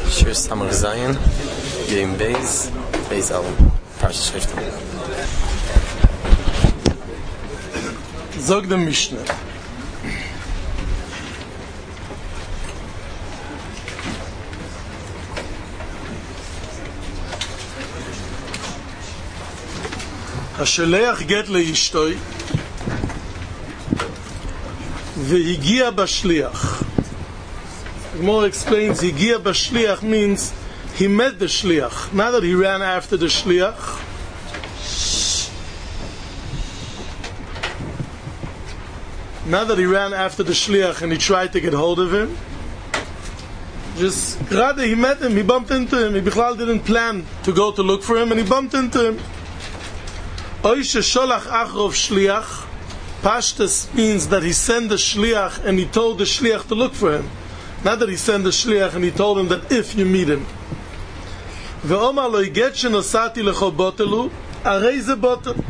Shir Samar Zion, Yom Beis Al, Parshas Shoftim. Zog dem Mishnah. השליח גט לאשתוי והגיע בשליח. The Gemara explains Higia Bashliach means he met the Shliach. Not that he ran after the Shliach. Not that he ran after the Shliach and he tried to get hold of him. Just rather he met him, he bumped into him. He Bichlal didn't plan to go to look for him and he bumped into him. Oy shesholach achrov shliach. Pashtus means that he sent the Shliach and he told the Shliach to look for him. Not that he sent the shliach and he told him that if you meet him. Ve'omar lo get shenosati lecho botelu, arei ze botel.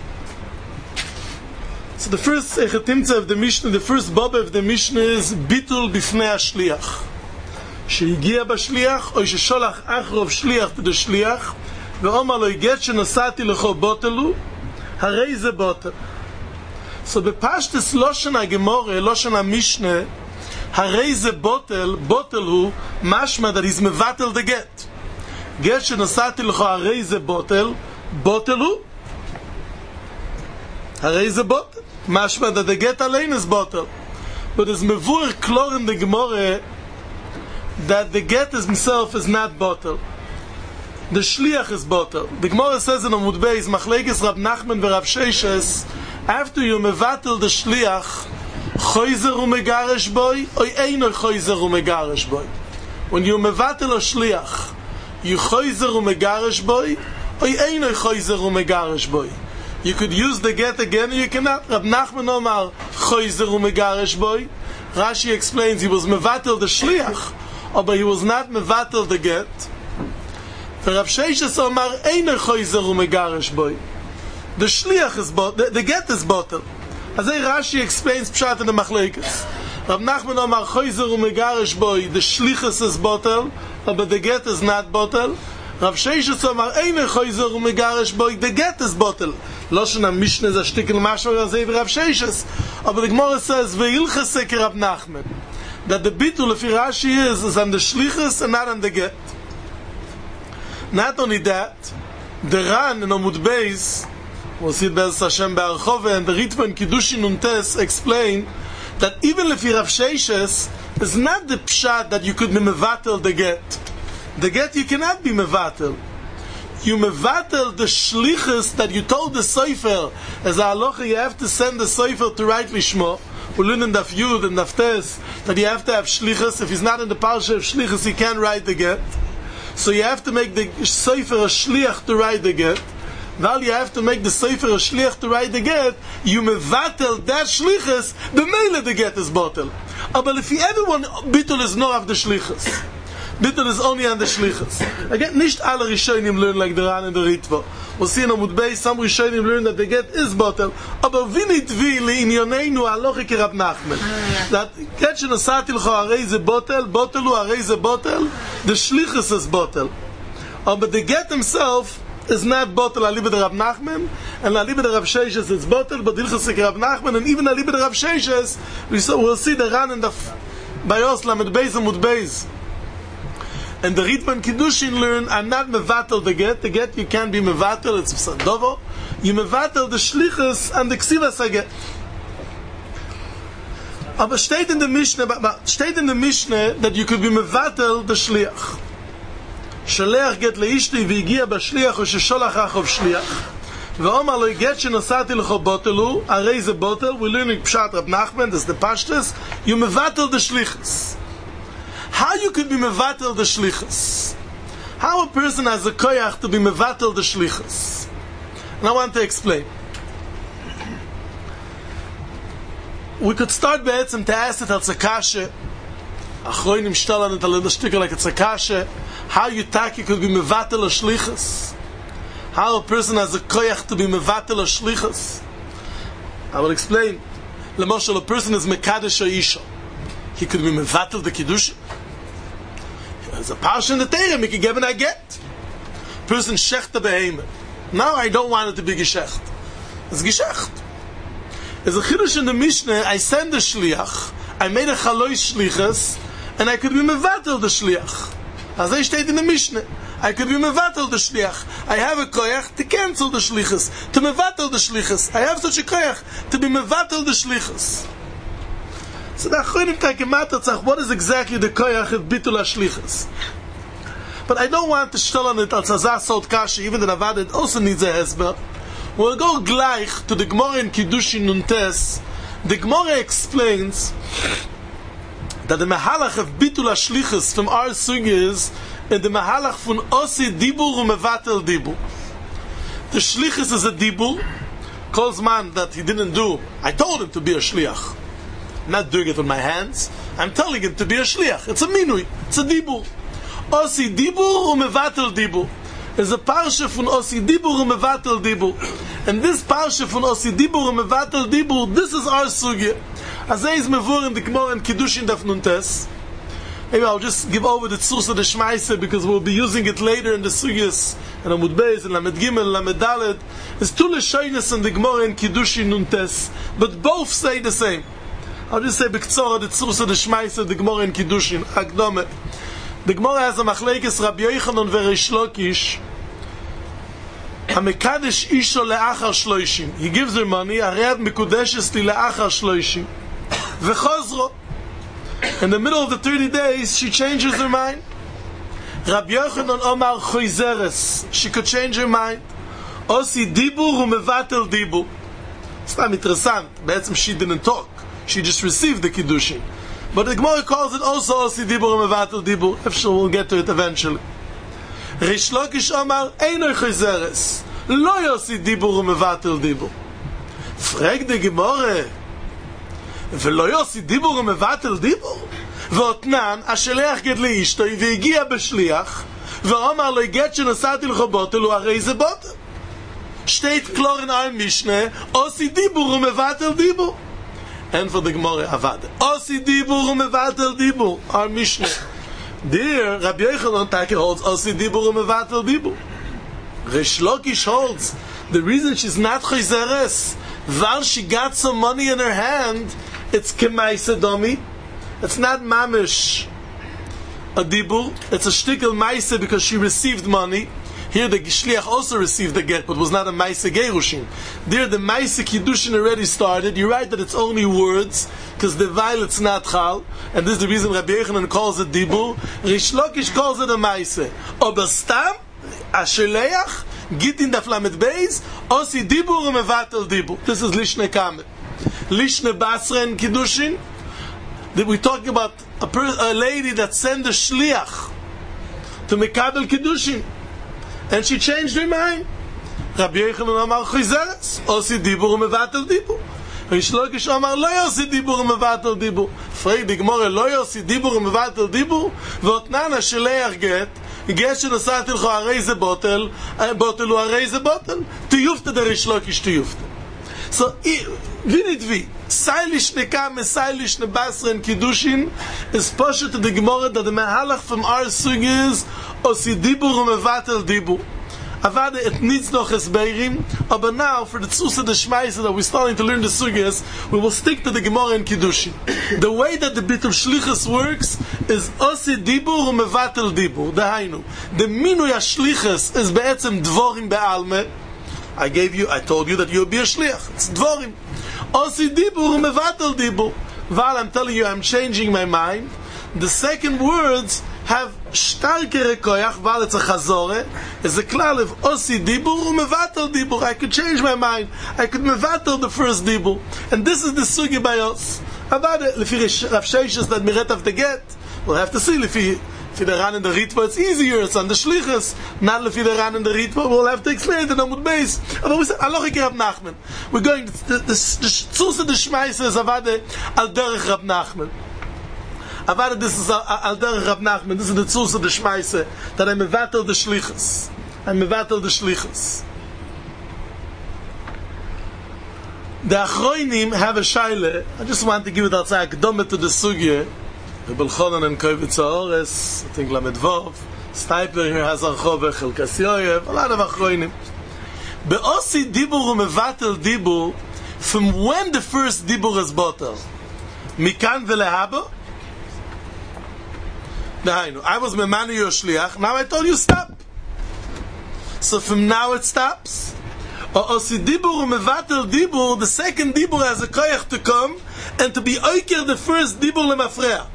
So the first echetimtza of the Mishnah, the first baba of the Mishnah is bitul bifnei hashliach. Shehigia bashliach, or shesholach achrov shliach to the shliach, ve'omar lo get shenosati lecho botelu, arei ze botel. So bepashtus loshen ha-gemore, loshen ha-mishnah, Harei ze botel hu mashma that he's mevatel the get. Get shenosati lecho harei ze botel hu. Harei ze botel. Mashma that the get alein is botel. But it's mevur klor in the Gemara that the get himself is not botel. The shliach is botel. The Gemara says in Amud Beis, Machlekes Rab Nachman v'Rav Sheshes, after you mevatel the shliach, choizer u'megaresh boy, or eino choizer u'megaresh boy. When you mevatel a shliach, you choizer u'megaresh boy, or eino choizer u'megaresh boy. You could use the get again, or you cannot. Rab Nachman Omar choizer u'megaresh boy. Rashi explains he was mevatel the shliach, but he was not mevatel the get. Rav Sheshes Omar eino choizer u'megaresh boy. The shliach is botel, the get is botel. As Rashi explains Pshat in the Machlekes. Rav Nachman Omar choizer u'megaresh boy, the shlichus is botel, but the get is not botel. Rav Sheshes Omar eino choizer u'megaresh boy, the get is botel. Loshen ha-mishnah is a shtikel mashma yazei v'Rav Sheshes. But the Gemara says ve'ilchase ke Rav Nachman, that the bitul of Rashi is on the shlichus and not on the get. Not only that, the Ran in Amud Beis, we'll see it Be'ez Hashem Be'archove, and the Ritva in Kiddushin Nuntes explain that even if Rav Sheshes is not the pshat that you could be mevatel the get. The get you cannot be mevatel. You mevatel the shlichus that you told the Sefer. As a halacha, you have to send the Sefer to write Lishmo. We learn in Daf Yud and Daf Tes that you have to have shlichus. If he's not in the parsha of shlichus, he can't write the get. So you have to make the Sefer a shliach to write the get. While you have to make the Sefer a shliach to write the get, you mevatel that shlichus, the mele the get is botel. But if everyone bitul is not of the shlichus, bitul is only on the shlichus. Again, nicht alle Rishonim learn like the Ran and the Ritva. We'll see in Amud Beis, some Rishonim learn that the get is botel. But vinit vi le'inyoneinu halochi ke Rab Nachman. That get shenosati lecho harei ze botel, botel hu harei ze botel, the shlichus is botel. But the get himself is not botel aliba de Rav Nachman, and aliba de Rav Sheshes is botel, but ilchas Rav Nachman, and even aliba de Rav Sheshes, we'll see the Ran and the Bayos Lamed Beis and Mud Beis. And the Ritva and Kiddushin learn are not mevatel the get. The get you can't be mevatel, it's sadovo. You mevatel the shlichus and the ksivas haget. Aber steht in the Mishnah that you could be mevatel the shliach. Shaliach get leishti v'higia b'shliach or shesholach achov shliach. Ve'omar lo get shenosati lecho botelu, arei ze botel. We're learning Pshat Rab Nachman, that's the Pashtus. You mevatel the shlichus. How you could be mevatel the shlichus? How a person has a koyach to be mevatel the shlichus? And I want to explain. We could start be'etzem to ask it al tzakashe. Achroinim shtalan it al shtikar like a tzakashe. How you taki could be mevatel a shlichus? How a person has a koyach to be mevatel a shlichus? I will explain. L'moshel, a person is mekadesh a isha. He could be mevatel the kiddush. There's a parsha in the Torah, we can give and I get. Person shecht the behemoth. Now I don't want it to be geshecht. It's geshecht. There's a chidush in the Mishnah, I send the shliach, I made a chaloi shlichus, and I could be mevatel the shliach. As I state in the Mishnah, I could be mevatel the shliach. I have a koyach to cancel the shlichus, to mevatel the shlichus. I have such a koyach to be mevatel the shlichus. So the Achronim Taikematzach, what is exactly the koyach of bitul shlichus? But I don't want to shtel on it al Tzazah Sot Kashi, even the Navad, also needs a hesber. We'll go gleich to the Gemara in Kiddushin Nuntes. The Gemara explains that the Mahalach of bitul shlichus from our sugi is in the Mahalach from Osi Dibur and Mevatel Dibur. The shlichus is a Dibur, calls man that he didn't do. I told him to be a shliach. I'm not doing it with my hands. I'm telling him to be a shliach. It's a minui. It's a Dibur. Osi Dibur and Mevatel Dibur. Is a parsha from Osi Dibur and Mevatel Dibur. And this parsha from Osi Dibur and Mevatel Dibur, this is our sugya. Azay is mevur in the Gemara in Kiddushin Daf Nuntes. Maybe I'll just give over the tzurs of the Shmaise because we'll be using it later in the sugyas and Amud Beis and Lamed Gimel and Lamed Dalet. There's two leshonos in the Gemara in Kiddushin Nuntes, but both say the same. I'll just say b'ktzora the tzurs of the Shmaise, the Gemara in Kiddushin Akdome. The Gemara has a machlekes Rabbi Yochanan v'Reish Lakish. Hamekadesh isho le'achar shloishim. He gives her money. Aread mekudeshes li le'achar shloishim. V'chozro. In the middle of the 30 days, she changes her mind. Rabbi Yochanan Omar choizeres. She could change her mind. Osi dibur u'mevatel dibur. It's not interessant. Be'etzem she didn't talk. She just received the kiddushin. But the Gemara calls it also Osi Dibur and Mevatel Dibur. If so, we'll get to it eventually. Reish Lakish Omar, Einoi Chayzeres. Lo Yosi Dibur and Mevatel Dibur. Frag the Gemara. Velo Yosi Dibur and Mevatel Dibur. V'otnan, השליח גד לאשתו, והגיע בשליח, ואומר לו, גט שנסעתי לך בוטל, הוא הרי זה בוטל. שטייט קלור in our Mishnah, Osi Dibur and Mevatel Dibur. And for the Gemara Avada. Osi Dibur and Mevatel Dibur. Our Mishnah. There, Rabbi Yochanan Taki holds Osi Dibur and Mevatel Dibur. Reish Lakish holds the reason she's not Chayzeres, while she got some money in her hand, it's Kemaisa Domi. It's not Mamish a Dibur. It's a Shtikel Maisa because she received money. Here the Shliach also received the get, but was not a Maisa Gerushin. There the Maisa Kiddushin already started. You're right that it's only words, because the violet's not Chal, and this is the reason Rabbi Yochanan calls it Dibur. Reish Lakish calls it a Maisa. Obastam, Asheleach, Gitin Daf Lamed Beis, Osi Dibur and Mevatel Dibur. This is Lishne Kamet. Lishne Basra in Kiddushin, that we're talking about a lady that sent a Shliach to Mekabel Kiddushin. And she changed her mind. Rabbi Yochanan Amar Chayzeres, Osi Dibur Mevatel Dibur. Reish Lakish Amar Lo Yosi Dibur Mevatel Dibur. Frag the Gemara Lo Yosi Dibur Mevatel Dibur. V'otnan hasheleach get שנסעתי לך הרי זה בוטל, בוטל הוא הרי זה בוטל. תיופת דריש Lakish תיופת. So, Vinidvi, Sailish Nekam, Sailish Nebasra and Kiddushin is poshet to the Gemara that the Mahalach from our sugi is Osi Dibur and Mevatel Dibur. Avada, it needs no chesbeirim, but now for the Tzusa the Shmaisa that we're starting to learn the sugyas, we will stick to the Gemara and Kiddushin. The way that the Bitul Shlichus works is Osi Dibur and Mevatel Dibur. Dahainu. The Minui HaShlichus is be'etzem Dvorim be'alme. I told you that you'll be a shliach. It's dvorim. Osi Dibur and Mevatel Dibur. While I'm telling you I'm changing my mind, the second words have starkere koyach, while it's a chazore, is a klal of Osi Dibur and Mevatel Dibur. I could change my mind. I could mevatel the first Dibur. And this is the sugi by us. About it, lefi Rav Sheishes that miret of the get, we'll have to see lefi the Ran and the Ritva, it's easier, it's on the Shlichus. Not lefi the Ran and the Ritva, we'll have to explain it in Amud Beis. But we said, Alochik Rab Nachman. We're going, the Tzuz of the Shmaisa is Avade al derech Rab Nachman. Avade, this is al derech Rab Nachman. This is the Tzuz of the Shmaisa, that I mevatel the Shlichus. I mevatel the Shlichus. The Achroinim have a shaila. I just want to give it outside, Akdome to the Sugya. Belchonan and Kovitz Ores, I think Lamed Vov, Stipler here has Archove, Chelkas Yoyev, a lot of Achroinim. Be'osi Dibur u'mevatel Dibur, from when the first Dibur is bottled? Mikan velehabo? I was memanu your shliach, now I told you stop. So from now it stops. Osi Dibur u'mevatel Dibur, the second Dibur has a koyach to come, and to be oiker the first Dibur lemafreya.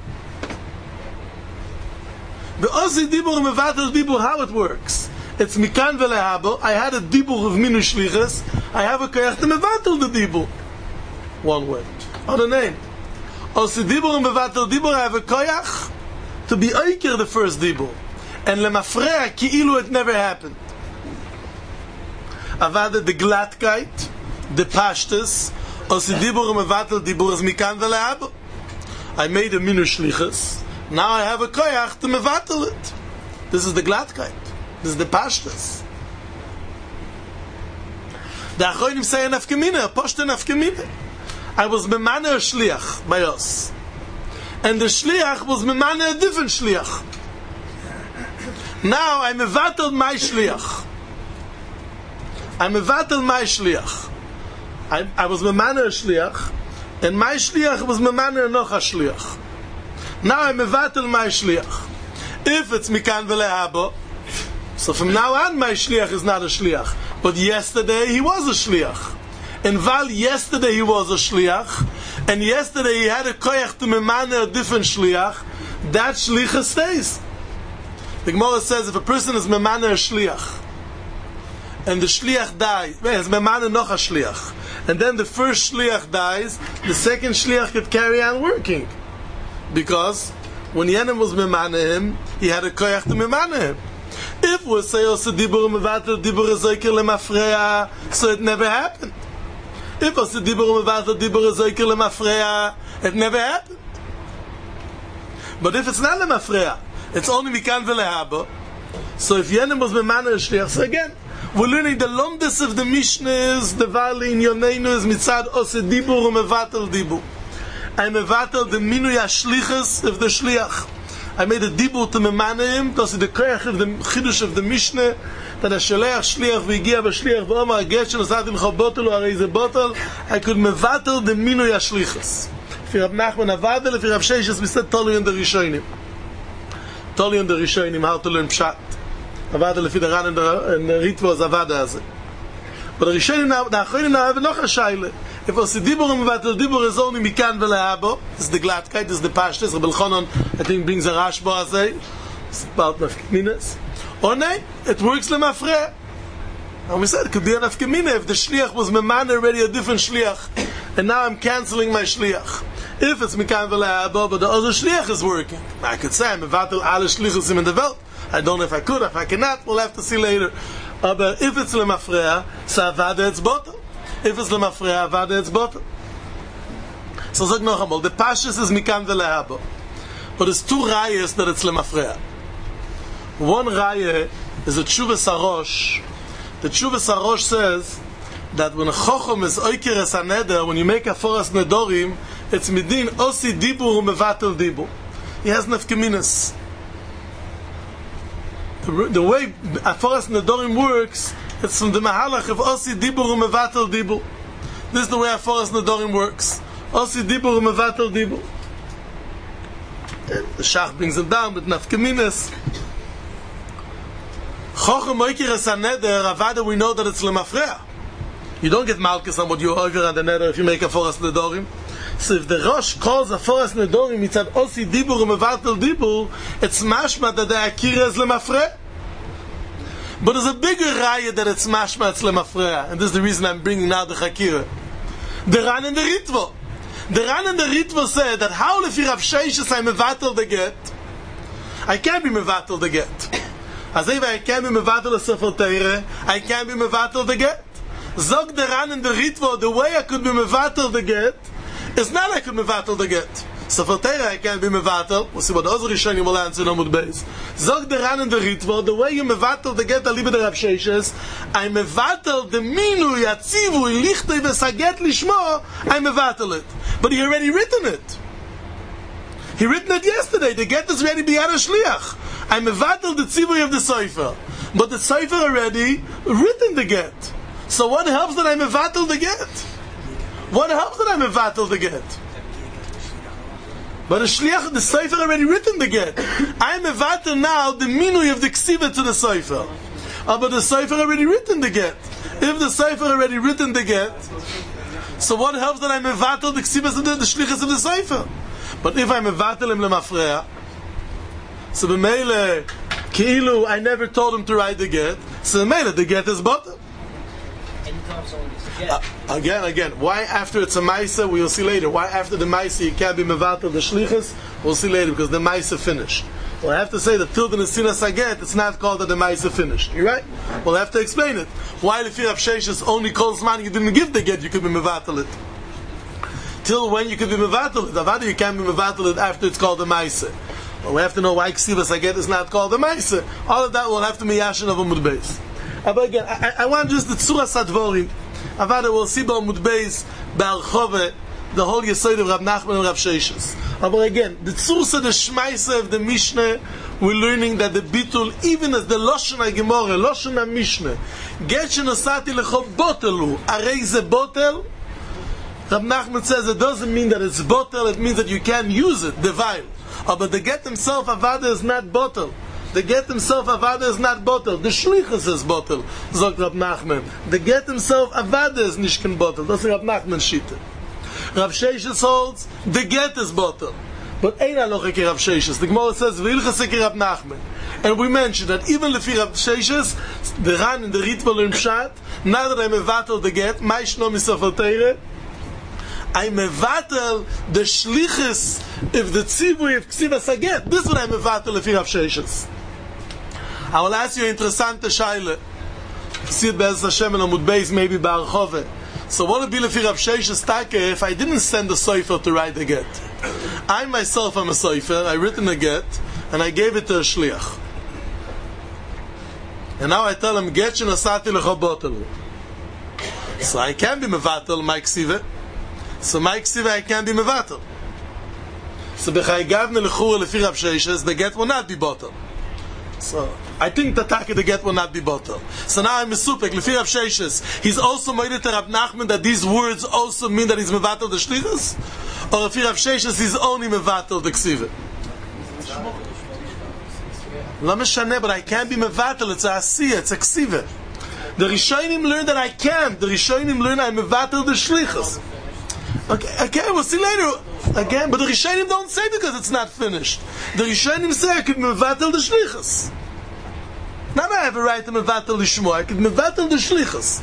The Osi Dibur Mevatel Dibur, how it works? It's Mikan Velehabo. I had a Dibur of Minu Shlichus. I have a Koyach to Mevatel the Dibur. One word. Other name. Osi Dibur Mevatel Dibur, I have a Koyach to be Oiker the first Dibur. And Lemafreya Ki'ilu it never happened. Avada the Glattkeit, the Pashtus. Osi Dibur Mevatel Dibur is Mikan Velehabo. I made a Minu Shlichus. Now I have a koyach to mevatel it. This is the glattkeit. This is the pashtas. The Achronim say an afkemina, a poshta an afkemina. I was memane a shliach by us. And the shliach was memane a different shliach. Now I mevatel my shliach. I mevatel my shliach. I was memane a shliach, and my shliach was memane a noch a shliach. Now I'm mevatel my shliach. If it's mikan velehabo, so from now on my shliach is not a shliach. But yesterday he was a shliach. And while yesterday he was a shliach, and yesterday he had a koyach to memane a different shliach, that shliach stays. The Gemara says if a person is memane a shliach, and the shliach dies, it's memane noch a shliach, and then the first shliach dies, the second shliach could carry on working. Because when Yenim was memane him, he had a koyach to memane him. If we say also dibur mevatel dibur ezoiker lemafreya, so it never happened. If also dibur mevatel dibur ezoiker lemafreya, it never happened. But if it's not lemafreya, it's only mikan velehabo. So if Yenim was memane shliach, so again, we're learning the lomdes of the Mishnahs, the valley in Yoneinu is mitzad also dibur mevatel dibur. I mevatel the minui hashlichus of the shliach. I made a dibur to memane him. That's the koyach of the chidush of the Mishnah that a shliach v'yigia v'shliach v'omar geshen osadim cho botel u'arei ze botel. I could mevatel the minui hashlichus. If Rab Nachman avadel, if Rav Sheshes, we said toli on the Rishonim. Toli on the Rishonim, how to learn pshat. Avadel if the Ran and the Ritva is avada as it. But the Rishonim now, the Achronim now have noch a shayle. If it's the dibur mevatel dibur is only mikan velehabo, it's the glattkeit, it's the pashtus. Rabbi Elchanan, I think, brings a rashba azay. It's about nafkeminas. Or nay, it works lemafreya. And we said it could be an nafkemina if the shliach was memane already a different shliach, and now I'm canceling my shliach. If it's mikan velehabo, but the other shliach is working, I could say I'm mevatel alle shlichusim in the world. I don't know if I could, if I cannot, we'll have to see later. But if it's lemafreya, so avada it's bottom. If it's lemafreya, avada it's bottom. So sag noch einmal, the pashas is mikan velehabo. But there's two rayas that it's lemafreya. One raya is a Tshuvas Harosh. The Tshuvas Harosh says that when a chochom is oiker es haneder, when you make a forest nedorim, it's midin osi dibur mevatel dibur. He has nafkeminas. The way a forest nedorim works, it's from the mahalach of osi dibur mevatel dibur. This is the way a forest nedorim works. Osi dibur mevatel dibur. The Shach brings it down with nafkeminas. Chochem oiker es haneder, avada we know that it's lemafreya. You don't get malchus on what you over on the neder if you make a forest nedorim. So if the Rosh calls a forest nedorim, it's at osi dibur mevatel dibur, it's mashma that the akira is lemafreya. But there's a bigger raya that it's mashma, it's lemafreya, and this is the reason I'm bringing now the chakira. The Ran and the Ritva. The Ran and the Ritva said that how if Rav Sheshes I mevatel the get, I can't be mevatel the get. As if I can't be mevatel a Sefer Torah, I can't be mevatel the get. Zog the Ran and the Ritva, the way I could be mevatel the get, is not I could mevatel the get. Sefer Torah I can't be mevatel. We'll see what the other Rishonim will answer in Amud Beis. Zog the Ran and the Ritva, the way you mevatel the get, alibi the Rav Sheshes, I mevatel the minu yatzivu ilichtei v'saget lishmo, I mevatel it. But he already written it. He written it yesterday. The get is ready beyond a shliach. I'm mevatel the tzivui of the sofer. But the sofer already written the get. So what helps that I'm mevatel the get? What helps that I'm mevatel the get? But the shliach, the sofer already written the get. I'm mevatel now the minui of the ksiva to the sofer. But the sofer already written the get. If the sofer already written the get, so what helps that I'm mevatel the ksivas of the shlichus of the sofer? But if I'm mevatel him lemafreya, so b'meile keilu I never told him to write the get. So b'meile the get is bottom. Again. Why after it's a ma'isa? We will see later. Why after the ma'isa you can't be mevatel the shlichus? We'll see later because the ma'isa finished. Well, I have to say that till the nesinas aget, it's not called that the ma'isa finished. You're right. Well, I have to explain it. Why if you have sheishes only calls man you didn't give the get, you could be mevatel it. Till when you could be mevatel it? Avada you can't be mevatel it after it's called the ma'isa. Well, we have to know why ksivas aget is not called the ma'isa. All of that will have to be yashin of a Amud Beis. But again, I want just the tzura sadvorim. Avada will see by Amud Beis be'archove the whole yesod of Rab Nachman and Rab Sheishes. But again, the tzursa, the shmaisa of the Mishnah, we're learning that the bitul, even as the Lashon HaGemorah, Lashon HaMishnah, get shenosati lecho botelu, arei ze botel, Rab Nachman says it doesn't mean that it's botel, it means that you can use it, the vial. But the get himself, avada, is not botel. The get himself, avada, is not botel. The shlichus is botel, sagt Rab Nachman. The get himself, avada, is nishken botel. That's Rab Nachman shita. Rav Sheishes holds the get is bottle, but ain't halacha ki Rav Sheishes. The Gemara says v'ilchase ki Rab Nachman, and we mentioned that even lefi Rav Sheishes, the Ran and the Ritva learn pshat. Now that I mevatel the get, my shno misofer teire, I mevatel the shlichus if the tzivui of ksivas aget. This is what I mevatel lefi Rav Sheishes. I will ask you an interessante shaila. See it be'ez Hashem and Amud Beis maybe ba'archove. So what would be lefi Rav Sheishes take if I didn't send a sofer to write the get? I myself am a sofer, I written a get, and I gave it to a shliach. And now I tell him, get shenosati lecho botel. So I can be mevatel my ksiva. So my ksiva I can be mevatel. So b'chai gavne lechura lefi Rav Sheishes, the get will not be botel. So I think the get will not be bottle. So now I'm mesupek. Lefi Rav Sheishes, he's also moeded to Rab Nachman that these words also mean that he's mevatel the shlichus, or Lefi Rav Sheishes he's only mevatel the ksiva. Lo meshane, but I can't be mevatel. It's a asiyah. It's a ksiva. The Rishonim learn that I can't. The Rishonim learn I'm mevatel the shlichus. Okay, we'll see later. Again, but the Rishonim don't say because it's not finished. The Rishonim say I could mevatel the shlichus. Now I have a right to mevatel the shmo. I could mevatel the shlichus.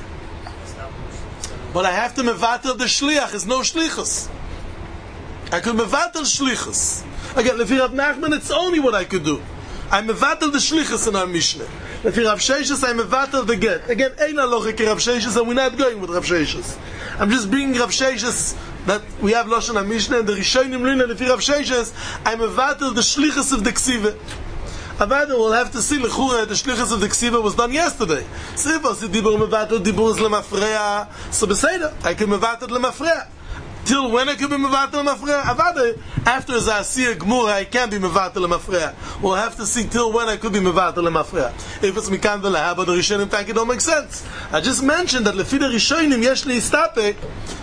But I have to mevatel the shliach. There's no shlichus. I could mevatel shlichus. Again, lefi Rav Nachman, it's only what I could do. I mevatel the shlichus in our Mishnah. Lefi Rav Sheishes, I mevatel the get. Again, ein halacha ki Rav Sheishes, and we're not going with Rav Sheishes. I'm just bringing Rav Sheishes that we have Lashon HaMishnah and the Rishonim learn lefi Rav Sheishes. I mevatel the shlichus of the ksiva. Avada will have to see lechura the shlichus of the ksiva was done yesterday. So if I see dibur mevatel dibur is lemafreya, so beseder I can mevatel lemafreya. Till when I can be mevatel lemafreya? Avada after Zasiyah Gmura I can't be mevatel lemafreya. We'll have to see till when I could be mevatel lemafreya. If it's mikan v'leha, but the Rishonim think it don't make sense. I just mentioned that lefi the Rishonim yesh li istapek.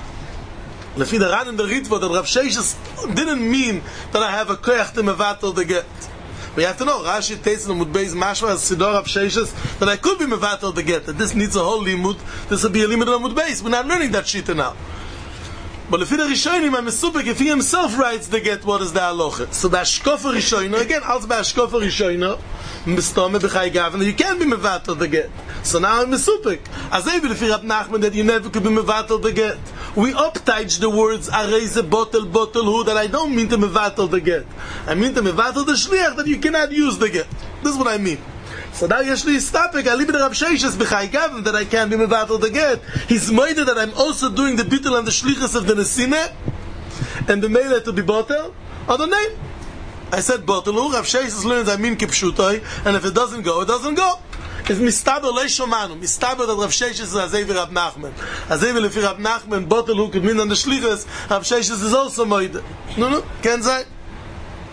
Lefi the Ran and the Ritva that Rav Sheishes didn't mean that I have a koyach to mevatel the get. We have to know, Rashi takes in the Amud Beis mashma as Sidor Rav Sheishes that I could be mevatel the get. That this needs a whole limud. This will be a limud of Amud Beis. We're not learning that shita now. But if the Rishonim, I'm mesupek, if he himself writes the get, what is the halacha? So the Ashkofa Rishonim, again, als by Ashkofa Rishonim, Mistome b'chai gavna, you can't be mevatel the get. So now I'm mesupek. As I believe Rab Nachman that you never could be mevatel the get. We uptage the words areze botel hu that I don't mean to mevatel the get. I mean to mevatel the shliach that you cannot use the get. This is what I mean. So now Yeshli Istapek, I leave it Rav Sheishes b'chai gavna that I can't be mevatel the get. He's moided that I'm also doing the bittul and the shlichus of the nesine and the meile to be botel. Other name. I said botel. Rav Sheishes learns I mean kipshutai, and if it doesn't go, it doesn't go. It's mistaber leishomanu. Mistaber that Rav Sheishes is Azevi Rab Nachman. Azevi lefi Rab Nachman botel who could mean on the shlichus. Rav Sheishes is also moide. No, can't say.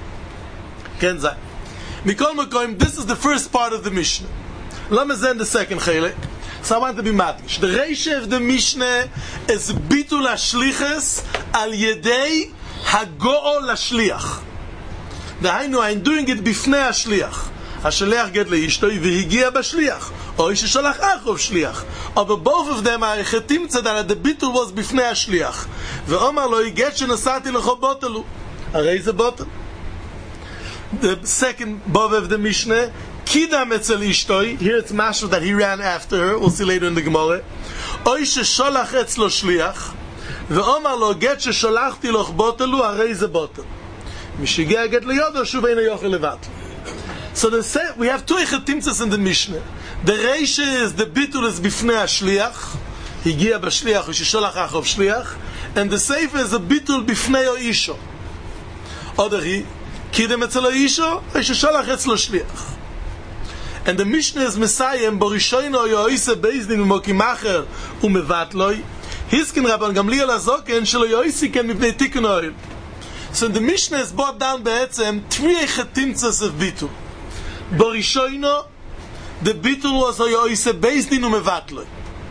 Ken sein. Mikol Mekoim, this is the first part of the Mishnah. Let me send the second Chelek. So I want to be matish. The Reisha of the Mishnah is bitul hashliches al yedei hago'o lashliach. דהיינו, I'm doing it בפני השליח. השליח get לאשתו והגיע בשליח. או איש ששלח אחריו שליח. אבל both of them are חתימצא that the ביטול was בפני השליח. ואומר לו, הגט שנסעתי לכו בוטלו. הרי זה בוטל. The second above of the Mishnah, קידם אצל אשתו, here it's משהו that he ran after her, we'll see later in the Gemara. או איש ששולח אצלו שליח, ואומר לו, גט ששולחתי לך בוטלו, הרי זה בוטל. משגיע גט ליודו, שוב אינו יוכל לבד. So we have two echetimtzas in the Mishnah. The Reisha is the bitul is bifnei hashliach, הגיע בשליח, או ששולח אחריו שליח, and the Seifa is a bitul bifnei האישו. עוד אחי, קידם אצל האישו, או ששולח אצלו שליח. And the Mishnah is Messiah, בראשונו יועיסה בייזדין ומוקים אחר ומבטלוי, היסקין רבן גמליאל הזוקן שלו יועיסי כן מפני תיקון אוהל. So the Mishnah is brought down בעצם three echetimtzas of bitul. בראשונו, the bitul was יועיסה בייזדין ומבטלוי.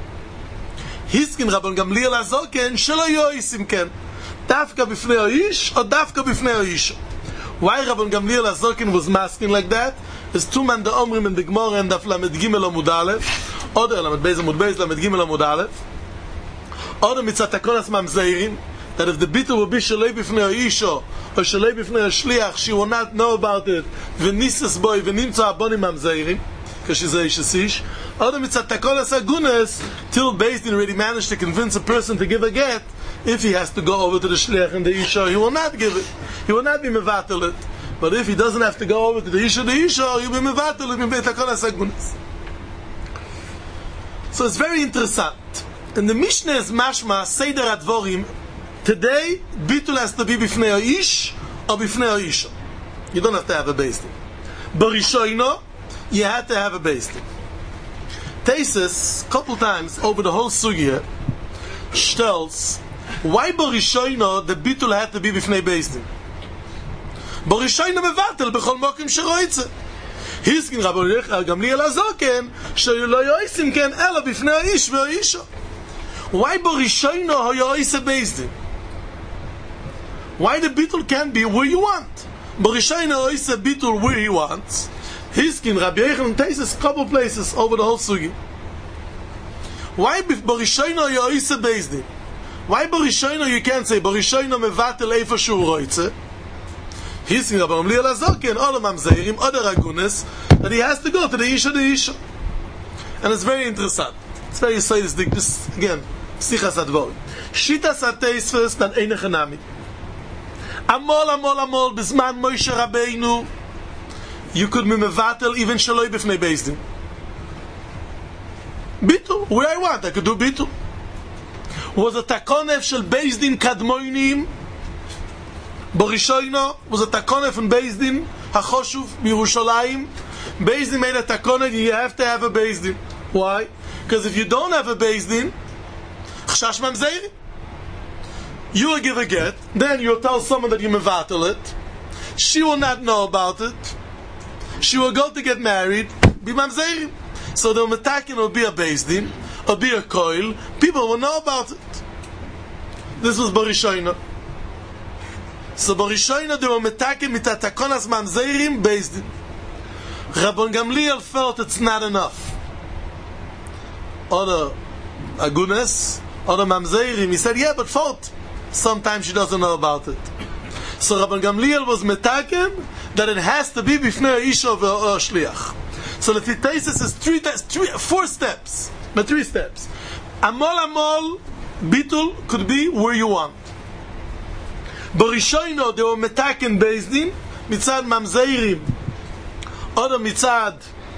היסקין רבן גמליאל הזוקן שלו יועיסים כן, דווקא בפני האיש או דווקא בפני האיש. Why Rabban Gamliel Azokin was masking like that? There's two men the Omrim in the Gemara and Daf Lamed Gimel Amud Aleph, or Lamed Beis Amud Beis Lamed Gimel Amud Aleph, or Mitzat Takonas Mamzeirin, that if the bitul will be Shalei B'fnei Ha'isho or Shalei B'fnei Hashliach, she will not know about it. V'nisas boy v'nimtza abonim Mamzeirin, because she's a Ishasish. Or Mitzat Takonas Agunas, till Beis Din already managed to convince a person to give a get. If he has to go over to the Shliach and the Isha, he will not give it. He will not be mevatel it. But if he doesn't have to go over to the Isha, he'll be mevatel it. So it's very interesting. And the Mishnah is mashma, Seder Advorim. Today, bitul has to be bifnei haish or bifnei haisha. You don't have to have a beis din. Barishoino, you have to have a beis din. Teisus, couple times over the whole sugya, tells why Barishoino the bitul had to be bifnei beis din. Barishoino mevatel bechol mokim sheroitze. Hiskin Rabbi Gamliel Azoken shelo yoisim ken ela bifnei haish ve'haisha. Why Barishoino hayoise beis din? Why the bitul can be where you want? Barishoino is a bitul where he wants. Hiskin Rabbi Yechon Teisus couple places over the whole sugi. Why Barishoino yoise beis din? Why Barishoino you can't say Barishoino mevatel eifa shu roitze? Hiskin Rabbi Gamliel Azoken all mamzeirim other agunes that he has to go to the Isha. And it's very interesting. It's very sadistic. This again, Sichas Advorim. Shitas Ateisves that eine Chanami. Amol, Bisman Moshe Rabbeinu, you could be mevatel even shaloi b'fnei beis din. Bitul, where I want, I could do bitul. Was a takonef shel beis din kadmoinim, Barishoino, was a takonef in beis din, HaChoshuv, Yerushalayim, beis din made a takonef, you have to have a beis din. Why? Because if you don't have a beis din, chashash mamzeiri. You will give a get, then you'll tell someone that you mevatel it. She will not know about it. She will go to get married, be mamzerim. So the metakin will be a beis din, or be a koil. People will know about it. This was Barishoino. So Barishoino, they were metakin mitatakonas mamzerim beis din. Rabban Gamliel felt it's not enough. Other agunes, other mamzerim, he said, yeah, but fault. Sometimes she doesn't know about it. So Rabban Gamliel was metaken that it has to be bifnei isha or shliach. So the Teisus is four steps, but 3 steps. Amol bitul could be where you want. Barishoino they were metaken beis din mitzad mamzeirim, or mitzad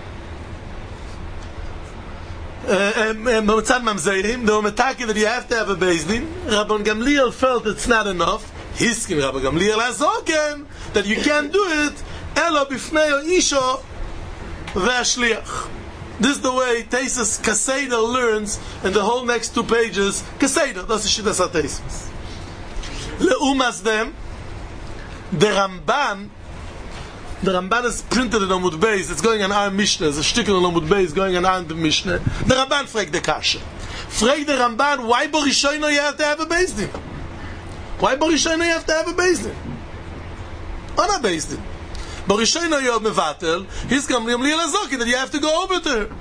Motzad Mamzeirim, they were metakin that you have to have a beis din. Rabban Gamliel felt it's not enough. Hiskin Rabban Gamliel Azoken that you can't do it. Elo b'fnei isha ve'ashliach. This is the way Teisus Kaseda learns in the whole next 2 pages. Kaseda, that's the Shittas HaTeisus. Leumas them, the Ramban The Ramban is printed in Amud Beis. It's going on our Mishnah. There's a shtickle in Amud Beis going on our Mishnah. The Ramban fragt the Kasha. Fragt the Ramban, why Borishoino you have to have a Beis Din? Why Borishoino you have to have a Beis Din? On a Beis Din. Borishoino you have Mevatel. He's coming to Lielazoki that you have to go over to her.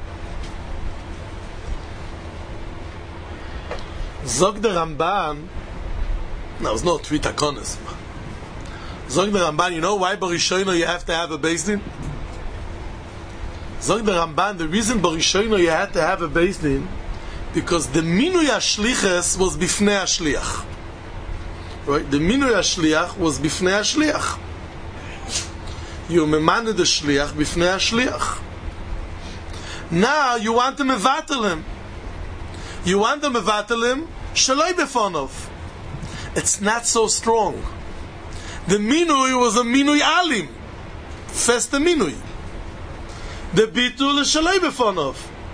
Zog the Ramban. No, it's not three takonas. Zog the Ramban, you know why Borishoino you have to have a Beis Din? Zog the Ramban, the reason Borishoino you had to have a Beis Din, because the Minui HaShliches was Bifnei HaShliach. Right? The Minui HaShliach was Bifnei HaShliach. You memanded the Shliach Bifnei HaShliach. Now you want to mevatel him. You want to mevatel him Shaloi Befonov. It's not so strong. The Minui was a Minui Alim. Feste Minui. The Bitul is Shaloi Befonov.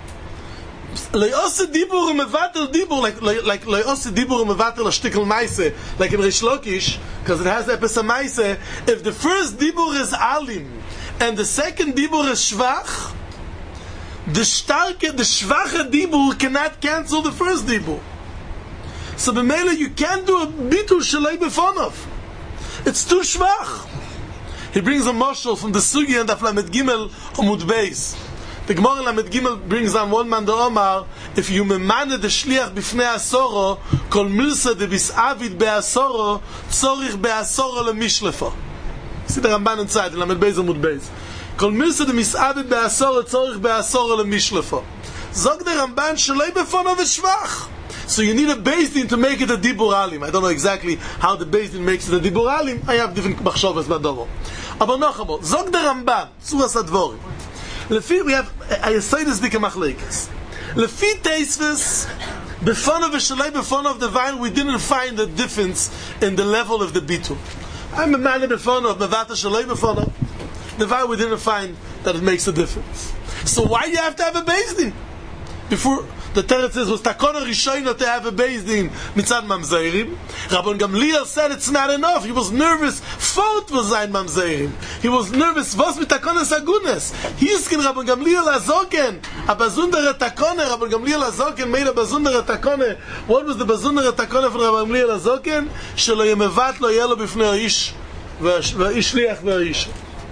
Le'ose Dibur Mevatel Dibur, like Le'ose Dibur Mevatel a Shtikel Maise, like in Rish Lakish, because it has Epes Maise. If the first Dibur is Alim and the second Dibur is Shvach, the Shvache Dibur cannot cancel the first Dibur. So b'meila you can't do a bitul shalei befonov. It's too shvach. He brings a mashal from the sugi and the Lamed Gimel Amud Beis. The Gemara Lamed Gimel brings on one man the Omar, if you memane the shliach b'fnei asoro, kol milsa de bisavid be'asoro, tzorich be'asoro lemishlefo. See the Ramban inside, the Lamed Beis Amud Beis. Kol milsa de bisavid be'asoro, tzorich be'asoro lemishlefo. Zog the Ramban shalei befonov is shvach. So you need a Beis Din to make it a Dibur Alim. I don't know exactly how the Beis Din makes it a Dibur Alim. I have different machshavas badovo. Aber noch einmal, Zog der Ramban, Suras Advorim. Lefi, we have, I say this dike machlekes. Lefi Teisves, Befonov v'shalei Befonov the vine, we didn't find the difference in the level of the bitul. I'm a man of Befonov, Mevata shalei Befonov. The vine, we didn't find that it makes a difference. So why do you have to have a Beis Din? Before the Teretz was Takona Rishono to have a Beis Din mitzad Mamzerim. Rabban Gamliel said it's not enough. He was nervous. Fort was ein Mamzerim. He was nervous. Was mit Takona Sagunes? Hiskin Rabban Gamliel Azoken. A Bazundere Takona. Rabban Gamliel Azoken made a Bazundere Takona. What was the Bazundere Takona from Rabban Gamliel Azoken? Shelo yemevat lo yelo b'fnei Ish v'ish liach v'ish.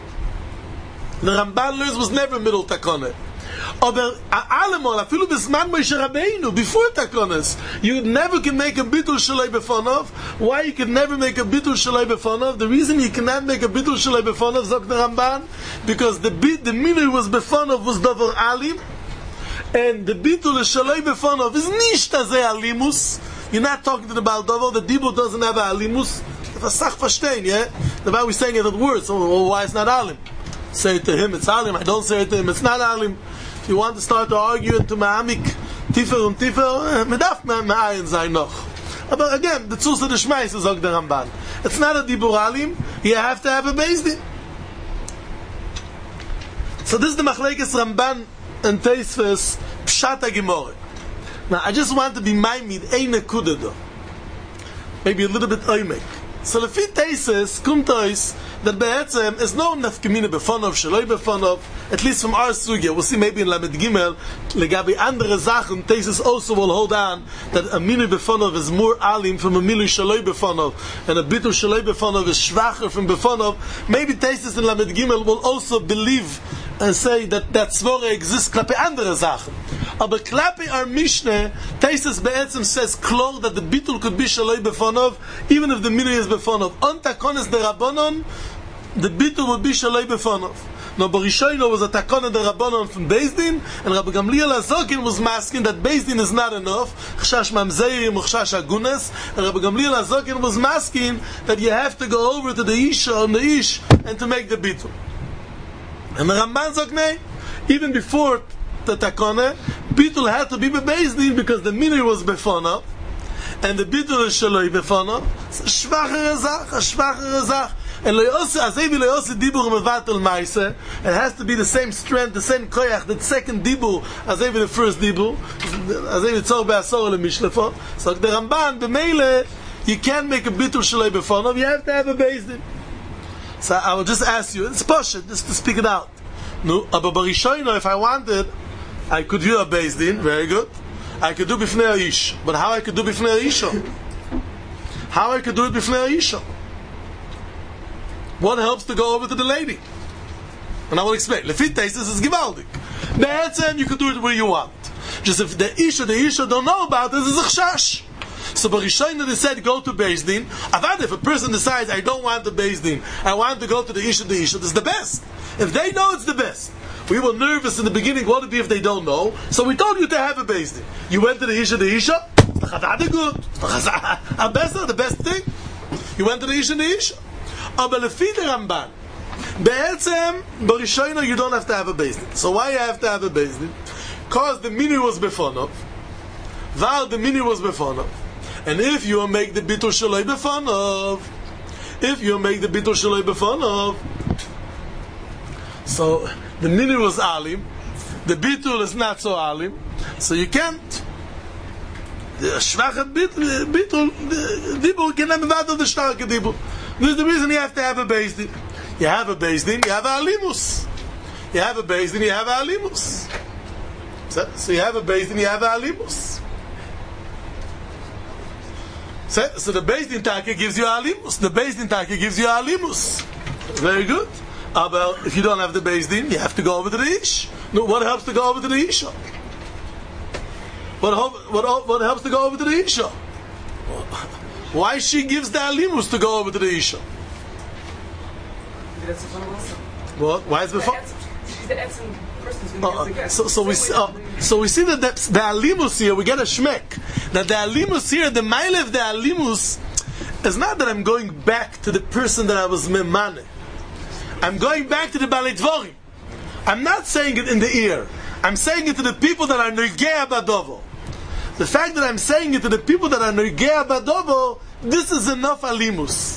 The Ramban learns was never middle Takona. Aber allemal, afilu bisman Moshe Rabbeinu, before Takonas, you never can make a bitul shalei befonov. Why you can never make a bitul shalei befonov? The reason you cannot make a bitul shalei befonov, Zok the Ramban, because the minui was befonov was davar alim, and the bitul shalei befonov is nicht azeh alimus. You're not talking to the Baal Dover. The Dibur doesn't have a alimus. If a sach verstehen, yeah, the Bible is saying it with words. So why it's not alim? Say it to him, it's alim. I don't say it to him, it's not alim. If you want to start to argue into Ma'amik, Tifer und Tifer, medaf ma'ayin sein noch. But again, the Tzus of the Shmais is the Ramban. It's not a Dibur Alim, you have to have a Beis Din. So this is the Machlekes Ramban and Teisves Pshat HaGemorah. Now I just want to be ma'imid, ein nekuda do. Maybe a little bit oimek. So the fit Teisves, kumtois, that be'etzem is no nafkemina befonov, shaloi befonov, at least from our sugya. We'll see maybe in Lamed Gimel, legabi andere Sachen, Teisves also will hold on that a minu befonov is more alim from a minu shaloi befonov, and a bitu shaloi befonov is schwacher from befonov. Maybe Teisves in Lamed Gimel will also believe and say that svore exists klape andere Sachen. Aber klape our Mishnah, Teisves be'etzem says klor that the bitul could be shaloi befonov, even if the minu is befonov. On takones de Rabbanon, the bitul would be shalei befonov. Now Borishoino was a takona de Rabbanon from Beis Din, and Rabbi Gamliel Azokin was masking that Beis Din is not enough. Chashash mamzeirim, chashash agunas. And Rabbi Gamliel Azokin was masking that you have to go over to the Isha on the Ish and to make the bitul. And the Ramban Zoknei, even before the takona, bitul had to be Beis Din because the minui was befonov, and the bitul is shaloi befonov. It's a shvacher ezach. And it has to be the same strength, the same koyach, the second dibur as even the first dibur. So the Ramban, the Meile, you can't make a bitul shalei befonov, you have to have a Beis Din. So I will just ask you, it's Pashut, just to speak it out. No, but Barishoino, if I wanted, I could do a Beis Din, very good. I could do Bifnei Ish. But how I could do Bifnei Isha? How I could do it Bifnei Isha? What helps to go over to the lady? And I will explain. Lefit Tais, this is Givaldik. Be'etzem, you could do it where you want. Just if the Isha don't know about it, this is a Chshash. So Barishoino, they said, go to Beis Din. Avad, if a person decides, I don't want the Beis Din, I want to go to the Isha, this is the best. If they know, it's the best. We were nervous in the beginning, what would it be if they don't know? So we told you to have a Beis Din. You went to the Isha, good. The best thing. You went to the Isha. Aber lefi the Ramban, be'etzem, Barishoino, you don't have to have a Beis Din. So why you have to have a Beis Din? Because the mini was befonov. Val the mini was befonov. And if you make the bitul shaloi befonov, so the mini was alim, the bitul is not so alim, so you can't. The schwache bitul, dibur can have about the starke dibur. This is the reason you have to have a Beis Din. You have a Beis Din, you have a alimus. You have a Beis Din, you have a alimus. So you have a Beis Din, you have a alimus. So the Beis Din Taka gives you alimus. The Beis Din Taka gives you alimus. Very good. But if you don't have the Beis Din, you have to go over to the Ish. No, what helps to go over to the Isha? What helps to go over to the Isha? Why she gives the alimus to go over to the Isha? What? Why is it before? She's the excellent person. So we see that the alimus here, we get a shmek. That the alimus here, the mile of the alimus, is not that I'm going back to the person that I was memane. I'm going back to the Balei Dvorim. I'm not saying it in the ear. I'm saying it to the people that are Nogea Badovo. The fact that I'm saying it to the people that are Nogea Badovo, this is enough alimus.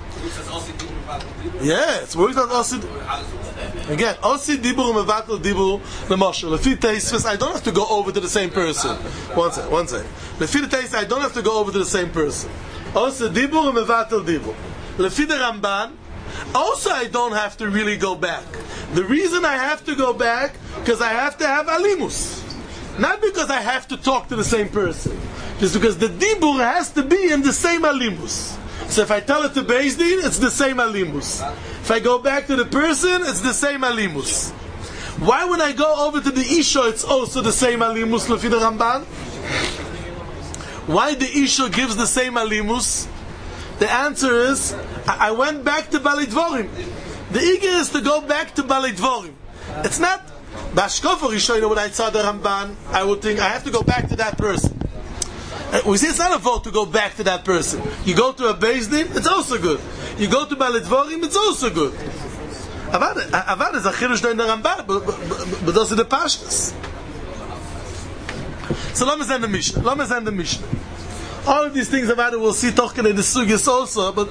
Yeah, it's worked on Osid. Again, Osid Dibur Mevatel Dibur Lemoshe. Lefi Teisves, I don't have to go over to the same person. One second. Lefi Teisves, I don't have to go over to the same person. Osid Dibur Mevatel Dibur. Lefi the Ramban, also I don't have to really go back. The reason I have to go back, because I have to have alimus. Not because I have to talk to the same person. Just because the dibur has to be in the same alimus. So if I tell it to Beis Din, it's the same alimus. If I go back to the person, it's the same alimus. Why when I go over to the Isha, it's also the same alimus, lefi the Ramban? Why the Isha gives the same alimus? The answer is, I went back to Balei Dvorim. The Iger is to go back to Balei Dvorim. It's not Bashkofa Rishono, when I saw the Ramban, I would think I have to go back to that person. We see it's not a vote to go back to that person. You go to a Beis Din, it's also good. You go to Balei Dvorim, it's also good. Avad is a chirush in the Ramban, but those are the pashtas. So let me send the Mishnah. All of these things Avad we'll see talking in the Sugis also, but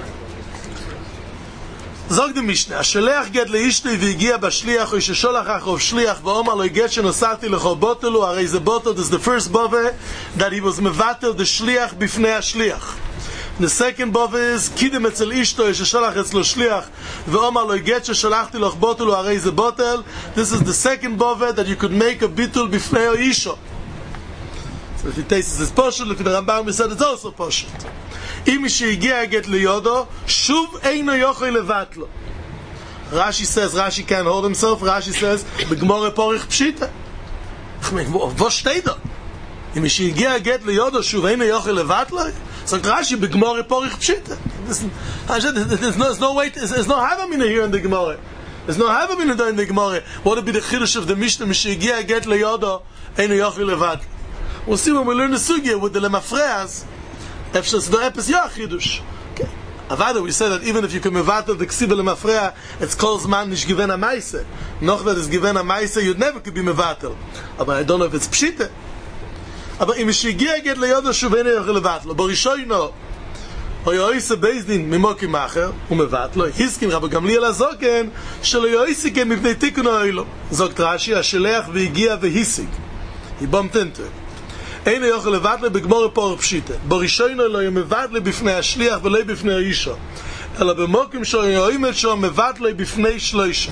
Zog the Mishnah, Sheleach get leishti v'higia b'shliach or shesholach achov shliach v'omar lo get shenosati lecho botelu arei ze botel. This is the first bove that he was mevatel the shliach b'fnei hashliach. The second bove is kidem etzel ishto shesholach etzlo shliach v'omar lo get shesholachti lech botelu arei ze botel. This is the second bove that you could make a bitul b'fnei isha. So if it tastes this poshut, if the Rambam said it's also poshut. Im shehigia get liyodo, shuv eino yochei levatlo. Rashi says, Rashi can't hold himself. Rashi says, b'gmore porich pshita. Wo steht da? Im shehigia get liyodo, shuv eino yochei levatlo. So Rashi, b'gmore porich pshita. There's no way, there's no havamina here in the Gemara. There's no havamina in the Gemara. What would be the chiddush of the Mishnah? Im shehigia get liyodo, eino yochei levatlo. We'll see when we learn the sugya with the lemafreas. Okay. Avada, we said that even if you can mevatel the ksiva lemafrea, it's called man nish given a maise. Noch that is given a maise, you'd never could be mevatel. But I don't know if it's pshita. But im shigia get leyodo shuvene yochel levatel. Barishoino, oyoise Beis Din mimoki macher umevatlo. Hiskin Rabbi Gamliel azoken shelo yoise ken mipnei tikun oilo. Zok Rashi asheleach v'higia v'hisig. He bumped into it. Eino yochel levatle b'gmor por pshita. Barishoino lo yemevadle b'fnei hashliach v'lo b'fnei isha. אלא במוקים שעומד שם מבטלי בפני שלושה.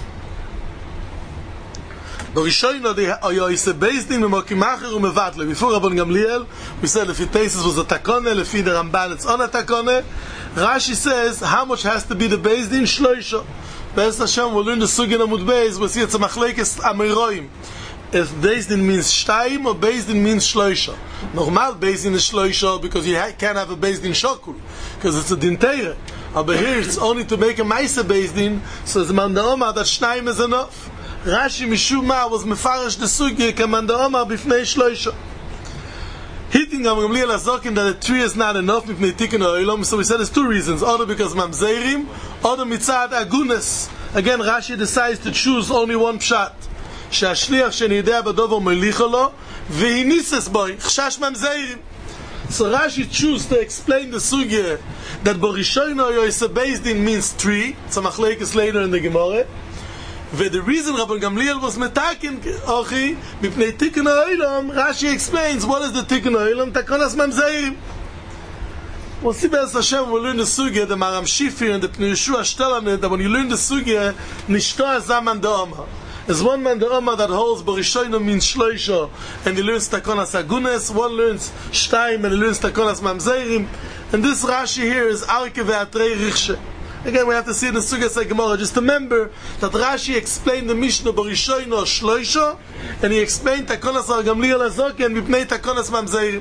בראשון היה איסה בייסדין במוקים אחר ומבטלי. Before Rabban Gamliel, we said if Taisus was a takone, if the Ramban it's on a takone. Rashi says, how much has to be the beizdin? Shloisha. Be'ez Hashem, we'll learn the Sugin Amud Beis, we'll see it's a machlekes Amiroim. If beizdin means shtaim or beizdin means shloisha. Normal beizdin is shloisha because you can't have a beizdin shokul, because it's a dinteire. But here it's only to make a maisa beizdin, so the man da'omar that shtaim is enough. Rashi Mishum Ma was mefarish the sugi kaman da'omar bifnei shloisha. Hitting Rabban Gamliel Azokim that a tree is not enough bifnei tikkun ha'olam, so we said there's two reasons, either because mamzerim, or the mitzad agunes. Again, Rashi decides to choose only one pshat. שהשליח שנדע בדובר מליכה לו והניסס בוי חשש ממזיירים. So Rashi choose to explain the sugya that Borishoino Yoyse Bezdin means tree. It's a machlekes later in the Gemara. And the reason Rabban Gamliel was metaken ochi mipnei tikkun ha'olam, Rashi explains what is the tikkun ha'olam, takonas mamzeirim. We'll see Be'ez Hashem, we'll learn the sugya, the Maram Shifir and the Pnei Yeshua Shtelem, that when you learn the sugya, nishto azaman da'omah. There's one man, the Omar, that holds Borishoino means Shloisha, and he learns Takonas Agunes, one learns Shtaim, and he learns Takonas Mamzeirim. And this Rashi here is Arke Ve'atrei Richshe. Again, we have to see in the Sugas Gemara. Just remember that Rashi explained the Mishnah Borishoino Shloisha, and he explained Takonas Gamliel Azoki, and Mipnei Takonas Mamzeirim.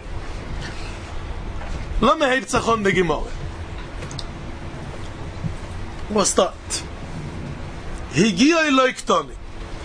Lo meheib tzachon the Gemara. We'll start. Higio Eloi Ktoni.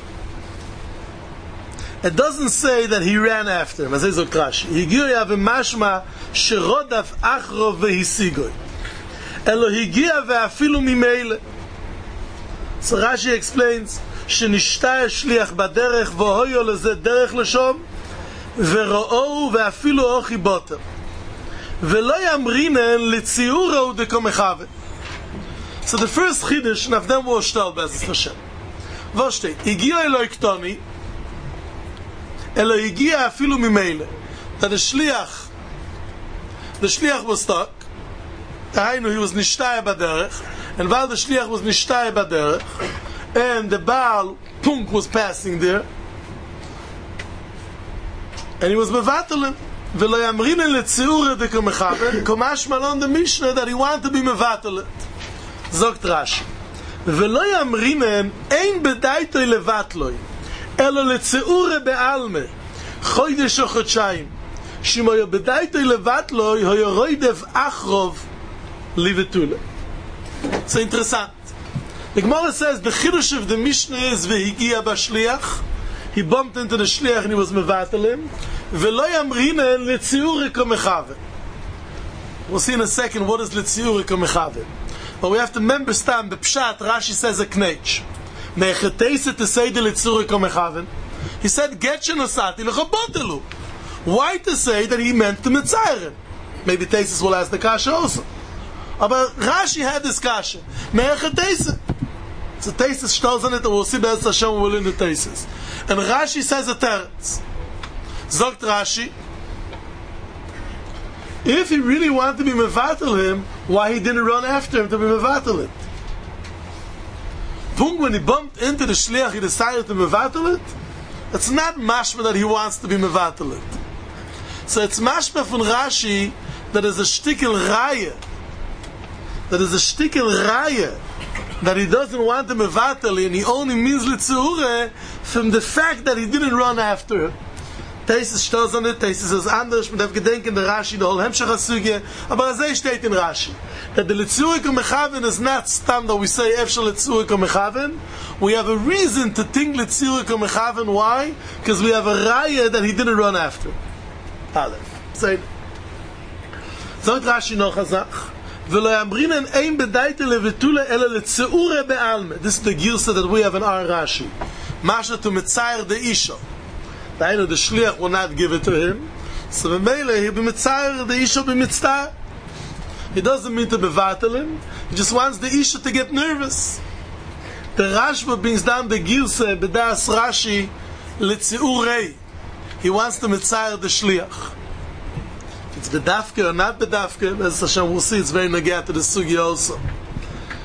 It doesn't say that he ran after him. As I said, Rashi. Higiu yav mashma sherodaf achro vehisigoi. Elo higia ve'afilu mimeile. So Rashi explains, shenishta shliach baderech v'hoyo leze derech leshom ve'ro'ou ve'afilu ochi botem ve'lo yamrinen litziuro dekomechave. So the first chiddush, and of them will shtel Be'ez Hashem. V'oshtei, higiu Eloi Ktoni, Elo higia afilu mimeile. That the shliach was stuck. Tahainu, he was nishtaya baderech, and while the shliach was nishtaya baderech, and the Baal Punk was passing there, and he was mevatelim. V'lo yamrinen letziure dekomechaven, komash malon the Mishnah that he wanted to be mevatelim. Zogt Rashi. V'lo yamrinen ein bedaitoi levatloi. אלו לצעורה בעלמה חוידש או חודשיים שאם היה בדייתו לבט לו היה רוידף אחרוב לבטולה. זה אינטרסנט. The Gemara says the chidush of the Mishnah is והגיע בשליח, he bumped into the shliach and he was מבטלם ולא ימרינן לציורה כמחווה. We'll see in a second what is לציורה כמחווה. But we have to remember stam the pshat Rashi says a knetch. He said, get shenosati lechabotelu. Why to say that he meant to mitzayren? Maybe Taisus will ask the kasha also. But Rashi had this kasha. So Taisus shtels on it, and we'll see Be'ez Hashem will in the Taisus. And Rashi says a teretz. Zogt Rashi, if he really wanted to be mevatel him, why he didn't run after him to be mevatel it? When he bumped into the shliach, he decided to mevatel it. It's not mashma that he wants to be mevatel it. So it's mashma from Rashi that is a shtikel raya. That he doesn't want to mevatel and he only means litzuure from the fact that he didn't run after. Taisus shtels on it. Taisus says anders. Man darf gedenken der Rashi, the whole hemshach hasugye. Aber as steht in Rashi that the litzurik mechaven is not stam that we say efshel litzurik mechaven. We have a reason to think litzurik mechaven. Why? Because we have a raya that he didn't run after. Aleph. Say. Zot Rashi noch azach. V'lo yamrinen ein bedaite levetule ela litzuure be'alme. This is the girsa that we have in our Rashi. Masha to mitzayer the isha. The shliach will not give it to him. So the mele he'll be mitzayer the isha be mitzvah. He doesn't mean to bevatel him. He just wants the isha to get nervous. The Rashba brings down the girsa bedas Rashi litziurei. He wants to mitzayer the shliach. If it's bedafke or not bedafke, as Hashem will see, it's very nagaya to the sugi also.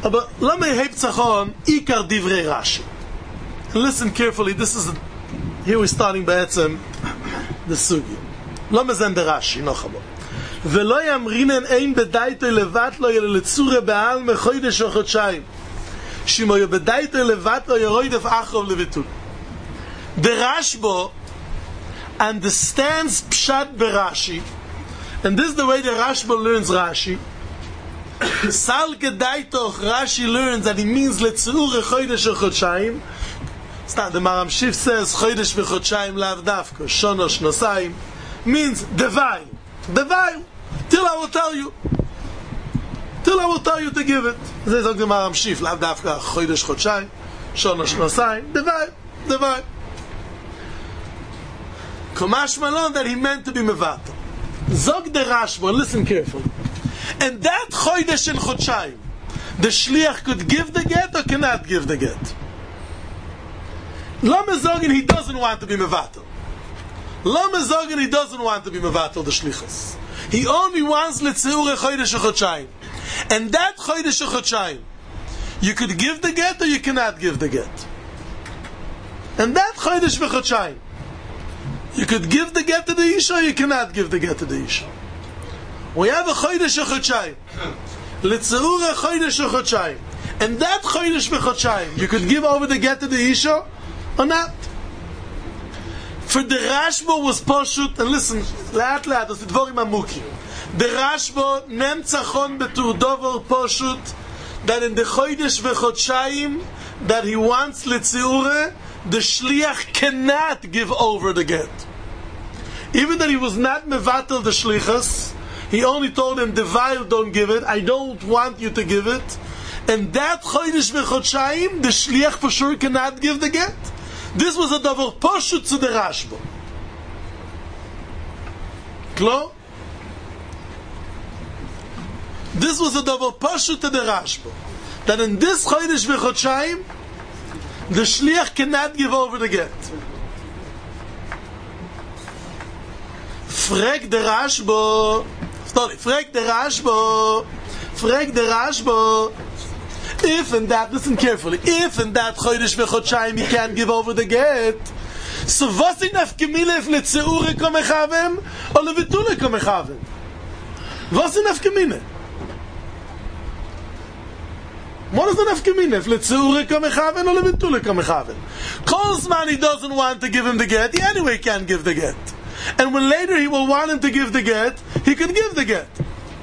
Aber let me hebt zachon ikar divrei Rashi. Listen carefully, here we're starting בעצם the sugi. לא מזן דרשי, לא חבו. ולא ימרינן אין בדייתו לבט לו ילצורה בעל מחוידש או חודשיים. שימו יבדייתו לבט לו ירוידף אחרוב לביטול. דרשבו understands pshat berashi, and this is the way the Rashba learns Rashi. Sal gedaitoch Rashi learns that it means letzure chodesh or chodshayim. The Maram Shif says chodesh v'chodshayim lav dafka shono shnosayim means devile till I will tell you to give it. This is the Maram Shif lav dafka chodesh chodshayim shono shnosayim devile. Kamash malon that he meant to be mevatel. Zog the Rashba, listen carefully. And that chodesh and chodshayim, the shliach could give the get or cannot give the get. Lama zogen he doesn't want to be mevatel. He doesn't want to be mevatel the shlichus. He only wants letzeure chodesh and chodshayim. And that chodesh and chodshayim, you could give the get or you cannot give the get. And that chodesh and chodshayim, you could give the get to the Isha or you cannot give the get to the Isha. We have a chodesh v'chodshayim. L'tzerura chodesh v'chodshayim. And that chodesh v'chodshayim, you could give over the get to the Isha or not. For the Rashba was poshut, and listen, laat, das ist dvorim amukim. The Rashba nem tzachon betur dover poshut, that in the chodesh v'chodshayim, that he wants l'tzerura, the shliach cannot give over the get. Even that he was not mevatel the shlichus, he only told him, the vial don't give it, I don't want you to give it. And that chodesh v'chodshayim, the shliach for sure cannot give the get. This was a davar poshut to the Rashba. Klo? This was a davar poshut to the Rashba. That in this chodesh v'chodshayim, the shliach cannot give over the get. Frag the Rashba. Frag the Rashba. If and that, listen carefully. If and that chodesh v'chodshayim he can't give over the get, so was in afkemile if letzeure komechavem or levitule komechavem? Was in afkemile? What is the nafkamina? If letzeure kamechaven or levitule kamechaven? Kolzman he doesn't want to give him the get, he anyway can't give the get. And when later he will want him to give the get, he can give the get.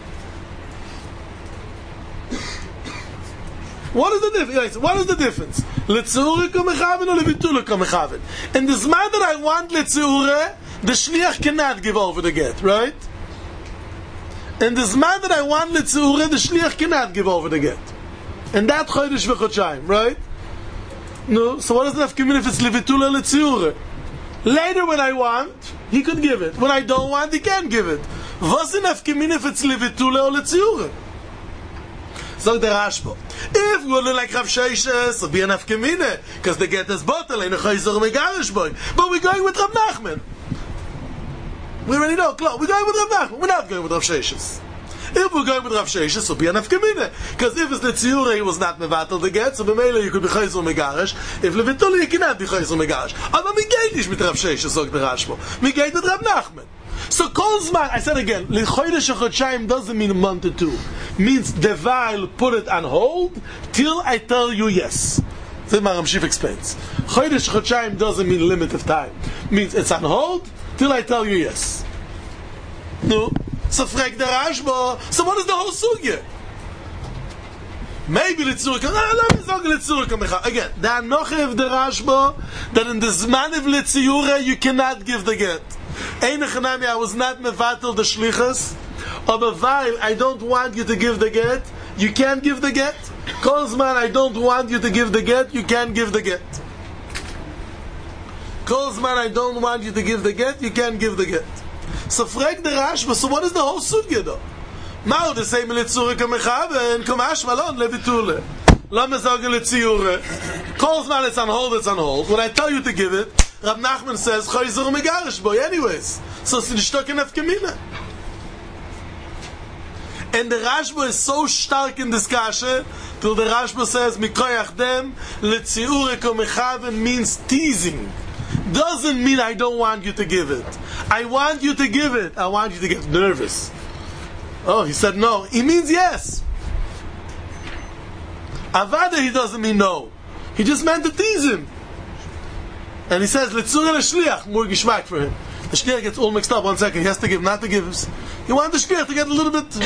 What is the difference? What is the difference? Letzeure kamechaven or levitule kamechaven? In the zman that I want letzeure, the shliach cannot give over the get, right? In the zman that I want letzeure, the shliach cannot give over the get. And that chodesh v'chodshayim, right? No, so what does the nafkamin if it's levitula letziure? Later when I want, he could give it. When I don't want, he can't give it. Was the nafkamin if it's levitula or letziure? So the Rashba. If we look like Rav Sheishes, so be a nafkamine, because the get is bottle and a chayzor megarish boy. But we're going with Rav Nachman. We already know, we're going with Rav Nachman. We're not going with Rav Sheishes. If we're going with Rav Sheishes, so be a nafkamine. Because if it's letziure, he was not mevatel the get, so b'meila you could be chayzor megarish. If levitula, you cannot be chayzor megarish. Aber mi geht nicht mit Rav Sheishes, sagt der Rashba. Mi geht mit Rav Nachman. So Kolzman, I said again, Chodesh Chodshayim doesn't mean a month or two. Means the vial put it on hold till I tell you yes. That's what Maram Shif explains. Chodesh Chodshayim doesn't mean limit of time. Means it's on hold till I tell you yes. No. So frag the Rashba. So what is the whole sugya? Maybe Litzurka. Let me talk Litzurka. Again, the Anoche of the Rashba, that in the Zman of Litzura you cannot give the get. Einachanami, I was not mevatel the shlichus. Or while I don't want you to give the get, you can't give the get. Kolzman, I don't want you to give the get, you can't give the get. Kolzman, I don't want you to give the get, you can't give the get. So frag the Rashba, so what is the whole sugya though? Now the same Litzura kamechaven, komash malon levitule. Lama sagen Litziure. Kolzman, it's on hold. When I tell you to give it, Rav Nachman says, Chayzor megarish boy, anyways. So it's in Shtok and Afkamina. And the Rashba is so stark in this kasha, till the Rashba says, Mikoyach dem, letziureko mechaven means teasing. Doesn't mean I don't want you to give it. I want you to give it. I want you to get nervous. Oh, he said no. He means yes. Avada, he doesn't mean no. He just meant to tease him. And he says, Letzura l'shliach, more gishmak for him. The shliach gets all mixed up. 1 second, he has to give, not to give. He wanted the shliach to get a little bit.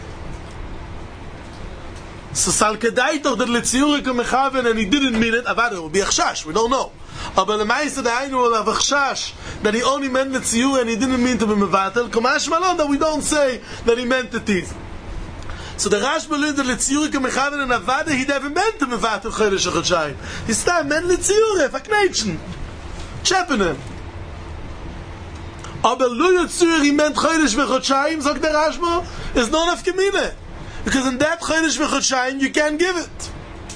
So salkedai toch that Letzura mechaven, and he didn't mean it. Avada, it will be a chashash. We don't know. But the Ma'aseh Da'aynu will have a chashash that he only meant Letzura and he didn't mean to be mevatel. Kamash malon that we don't say that he meant to tease. So the Rashba learned that Letzura mechaven and Avada, he never meant to mevatel chodesh chodshayim. He still meant Letzura, fakneitchen. Chapping him. Aber lo Letzura, he meant chodesh v'chodshayim, sagt the Rashba, is no nafkamine. Because in that chodesh v'chodshayim, you can't give it.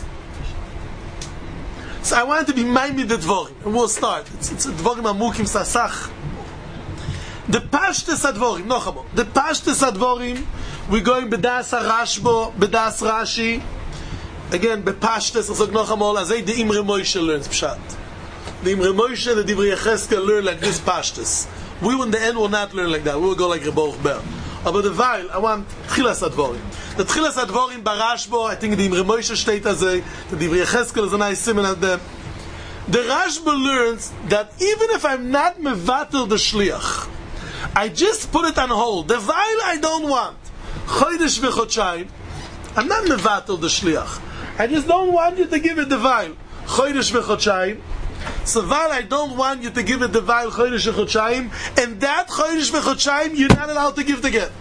So I want to be minded the dvorim, and we'll start. It's dvorim amukim sasach. The pashtes advorim, nochamo. The pashtes advorim, we're going bedas Rashba, bedas Rashi. Again, bepashtes, I sag nochamo, azay the Imre Moshe learns pshat. The Imre Moshe, the Divrei Yechezkel learn like this pashtes. We in the end will not learn like that. We will go like Rebbe Ber. Aber the while, I want tchilas advorim. The tchilas advorim barashbo, I think the Imre Moshe steht azay, the Divrei Yechezkel is a nice simon at them. The Rashba learns that even if I'm not mevatel the shliach, I just put it on hold. The while I don't want chodesh v'chodshayim, I'm not mevatel the shliach. I just don't want you to give it the while chodesh v'chodshayim. So while I don't want you to give it the while chodesh v'chodshayim, and that chodesh v'chodshayim you're not allowed to give the get.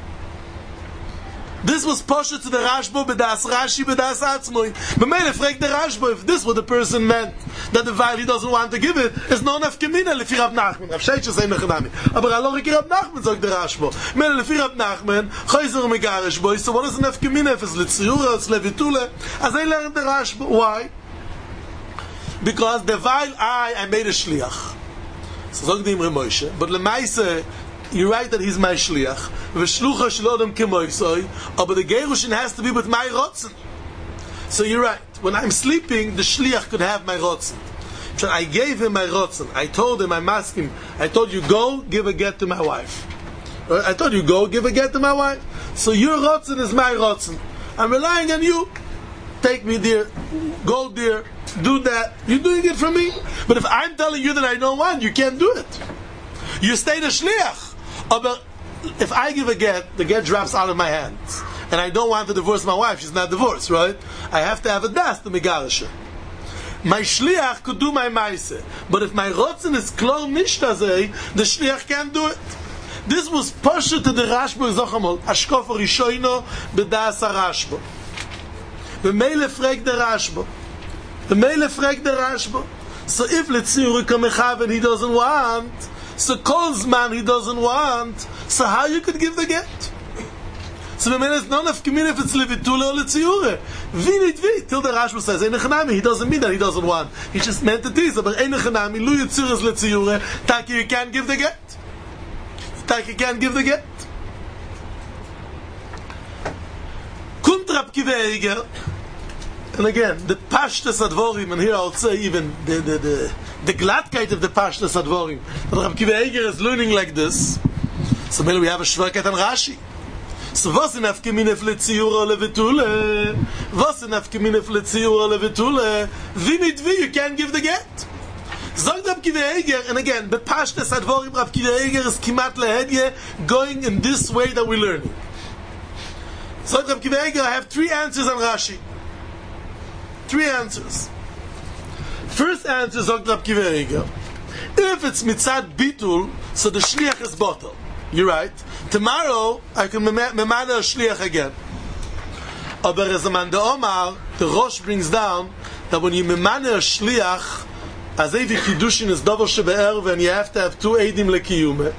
This was posher to the Rashba, bedas Rashi, bedas Atzmoi. But made a frag the Rashba, if this what the person meant, that the while he doesn't want to give it, is no nafkamina lefi Rav Nachman. Rav Sheitz say nechanami. Aber alorik Rav Nachman, sagt the Rashba. Made lefi Rav Nachman, chayzer megarish boy. So what is the nafkamina if it's litziyura, it's levitule? As I learned the Rashba. Why? Because the while I made a shliach. So sagt the Imre Moshe. But lemaise, you're right that he's my shliach. V'shlucha shlodem kemoisoi. But the gerushin has to be with my rotzen. So you're right. When I'm sleeping, the shliach could have my rotzen. So I gave him my rotzen. I told him, I'm asking him, I told you, go give a get to my wife. I told you, go give a get to my wife. So your rotzen is my rotzen. I'm relying on you. Take me there. Go there. Do that. You're doing it for me. But if I'm telling you that I don't want, you can't do it. You stay the shliach. But if I give a get, the get drops out of my hands. And I don't want to divorce my wife. She's not divorced, right? I have to have a das to megarish her. My shliach could do my maise. But if my rotzen is klor nishtazei, the shliach can't do it. This was pasha to the Rashba Zochamol. Ashkof Rishoino bedas Rashba. The Mele fragt the Rashba. The Mele fragt the Rashba. So if Letzura mechaven he doesn't want, so calls man he doesn't want, so how you could give the get? So the man is not enough community if it's levitule or Letzura. Vinit till the Rashba says, Einechanami, he doesn't mean that he doesn't want. He just meant to tease, but Einechanami, Lu Yetzura is Letzura, Taki you can't give the get. Taki can't give the get. Kuntrab Kiveiger. And again, the Pashtas Advorim, and here I'll say even the gladkeit of the Pashtas Advorim. But Rav Kiva Eiger is learning like this. So maybe we have a Shverket on Rashi. So was in Afkeminef Letziyura Levitule? Was in Afkeminef Letziyura Levitule? Vinit vi, you can't give the get. Sagt Rav Kiva Eiger, and again, the Pashtas Advorim, Rav Kiva Eiger is Kimat Lehedye, going in this way that we're learning. Sagt Rav Kiva Eiger, I have 3 answers on Rashi. 3 answers. First answer is Rav Kiva Eiger. If it's mitzad bitul, so the shliach is bottle. You're right. Tomorrow I can memana a shliach again. Aber as a man de Omar, the Rosh brings down that when you memana a shliach, as every kiddushin is davar shebe'erv, and you have to have 2 eidim lekiyume.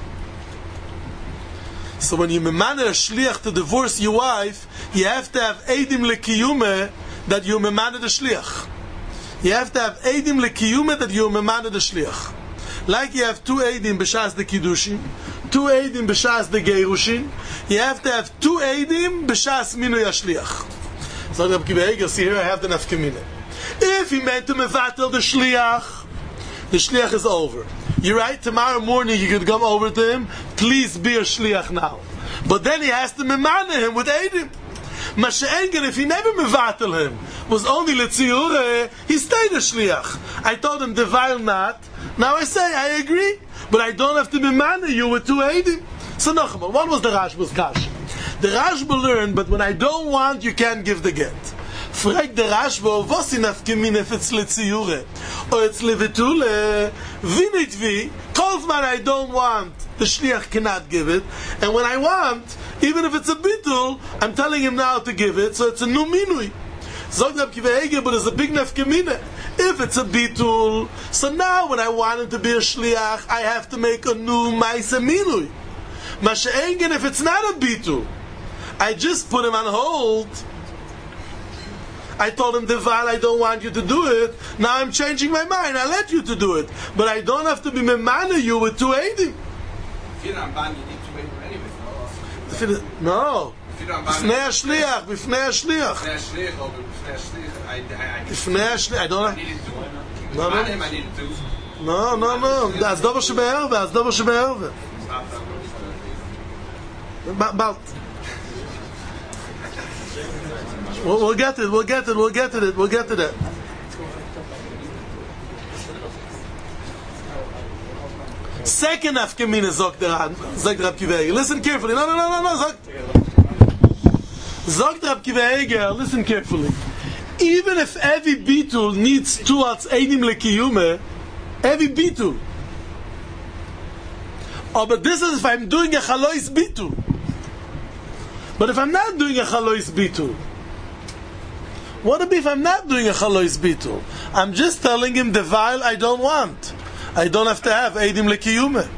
So when you memana a shliach to divorce your wife, you have to have eidim lekiyume that you memana the shliach. You have to have eidim lekiyume that you memana the shliach. Like you have 2 eidim b'shas the kiddushin, two Eidim b'shas the Gerushin, you have to have two Eidim b'shas Minui HaShliach. So Rabbi Akiva Eiger, see here I have the nafkamina. If he meant to mevatel the shliach is over. You're right, tomorrow morning you could come over to him, please be a shliach now. But then he has to memana him with Eidim. Masha'engen, if he never mevatel him, was only letziure, he stayed a shliach. I told him, devile not. Now I say, I agree, but I don't have to memana you with two Eidim. So Nachman, what was the Rashba's kasha? The Rashba learned, but when I don't want, you can't give the get. Frag the Rashba, was in afkemin if it's letziure, or it's levetule, vinitvi, kolzman I don't want, the shliach cannot give it, and when I want, even if it's a bitul, I'm telling him now to give it, so it's a new minui. Zog Rabbi Akiva Eiger, but it's a big nafkamina. If it's a bitul, so now when I want him to be a shliach, I have to make a new ma'aseh minui. Masha'engen, if it's not a bitul, I just put him on hold. I told him, Deval, I don't want you to do it. Now I'm changing my mind. I let you to do it. But I don't have to be memana you with two Eidim. If you're not ban, you need two Eidim anyway. No. B'fnei HaShliach. B'fnei HaShliach, or B'fnei HaShliach. I don't have... I needed two. I needed two. No. That's double shebe'erve. About... We'll get to that. Second afkamina sagt Rabbi Akiva Eiger. Listen carefully. No. Sagt Rabbi Akiva Eiger, listen carefully. Even if every bitul needs two als eidim lekiyume, every bitul. Oh, but this is if I'm doing a chalois bitul. But if I'm not doing a chalois bitul, what if I'm not doing a chalois bitul? I'm just telling him the vial I don't want. I don't have to have eidim lekiyume.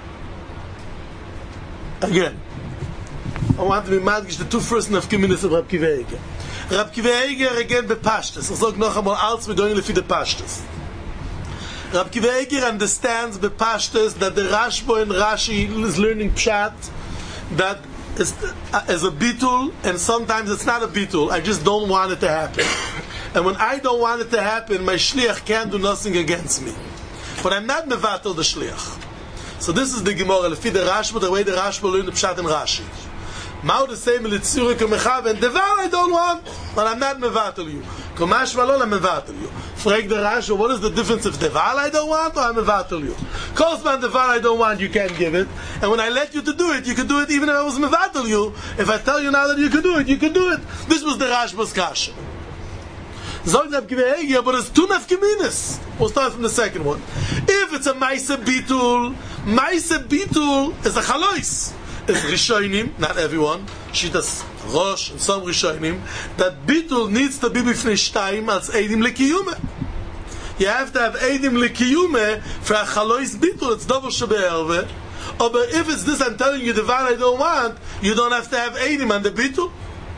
Again, I want to be madgish the two first nafkiminis of Rabbi Akiva Eiger. Rabbi Akiva Eiger again bepashtus. Ich sag noch einmal als we're going to the pashtus. Rabbi Akiva Eiger understands bepashtus that the Rashba and Rashi is learning pshat that is as a bitul, and sometimes it's not a bitul. I just don't want it to happen. And when I don't want it to happen, my shliach can't do nothing against me. But I'm not mevatel the shliach. So this is the Gemara, lefi the Rashba, the way the Rashba learned the pshat and Rashi. Mao the same litzurek mechav, and devar I don't want, but I'm not mevatel you. Komash malol I'm mevatel you. Frag the Rashba, what is the difference if devar I don't want or I'm mevatel you? Kosman devar I don't want, you can't give it. And when I let you to do it, you can do it even if I was mevatel you. If I tell you now that you can do it, you can do it. This was the Rashba's kasha. Zog Rabbi Akiva Eiger, but it's two nafkeminis. We'll start from the second one. If it's a ma'aseh bitul is a chalois. It's rishonim, not everyone. Shitas Rosh and some rishonim that bitul needs to be b'fnei shtayim as eidim lekiyume. You have to have eidim lekiyume for a chalois bitul. It's double shebe'erve. But if it's this, I'm telling you the one I don't want, you don't have to have eidim on the bitul.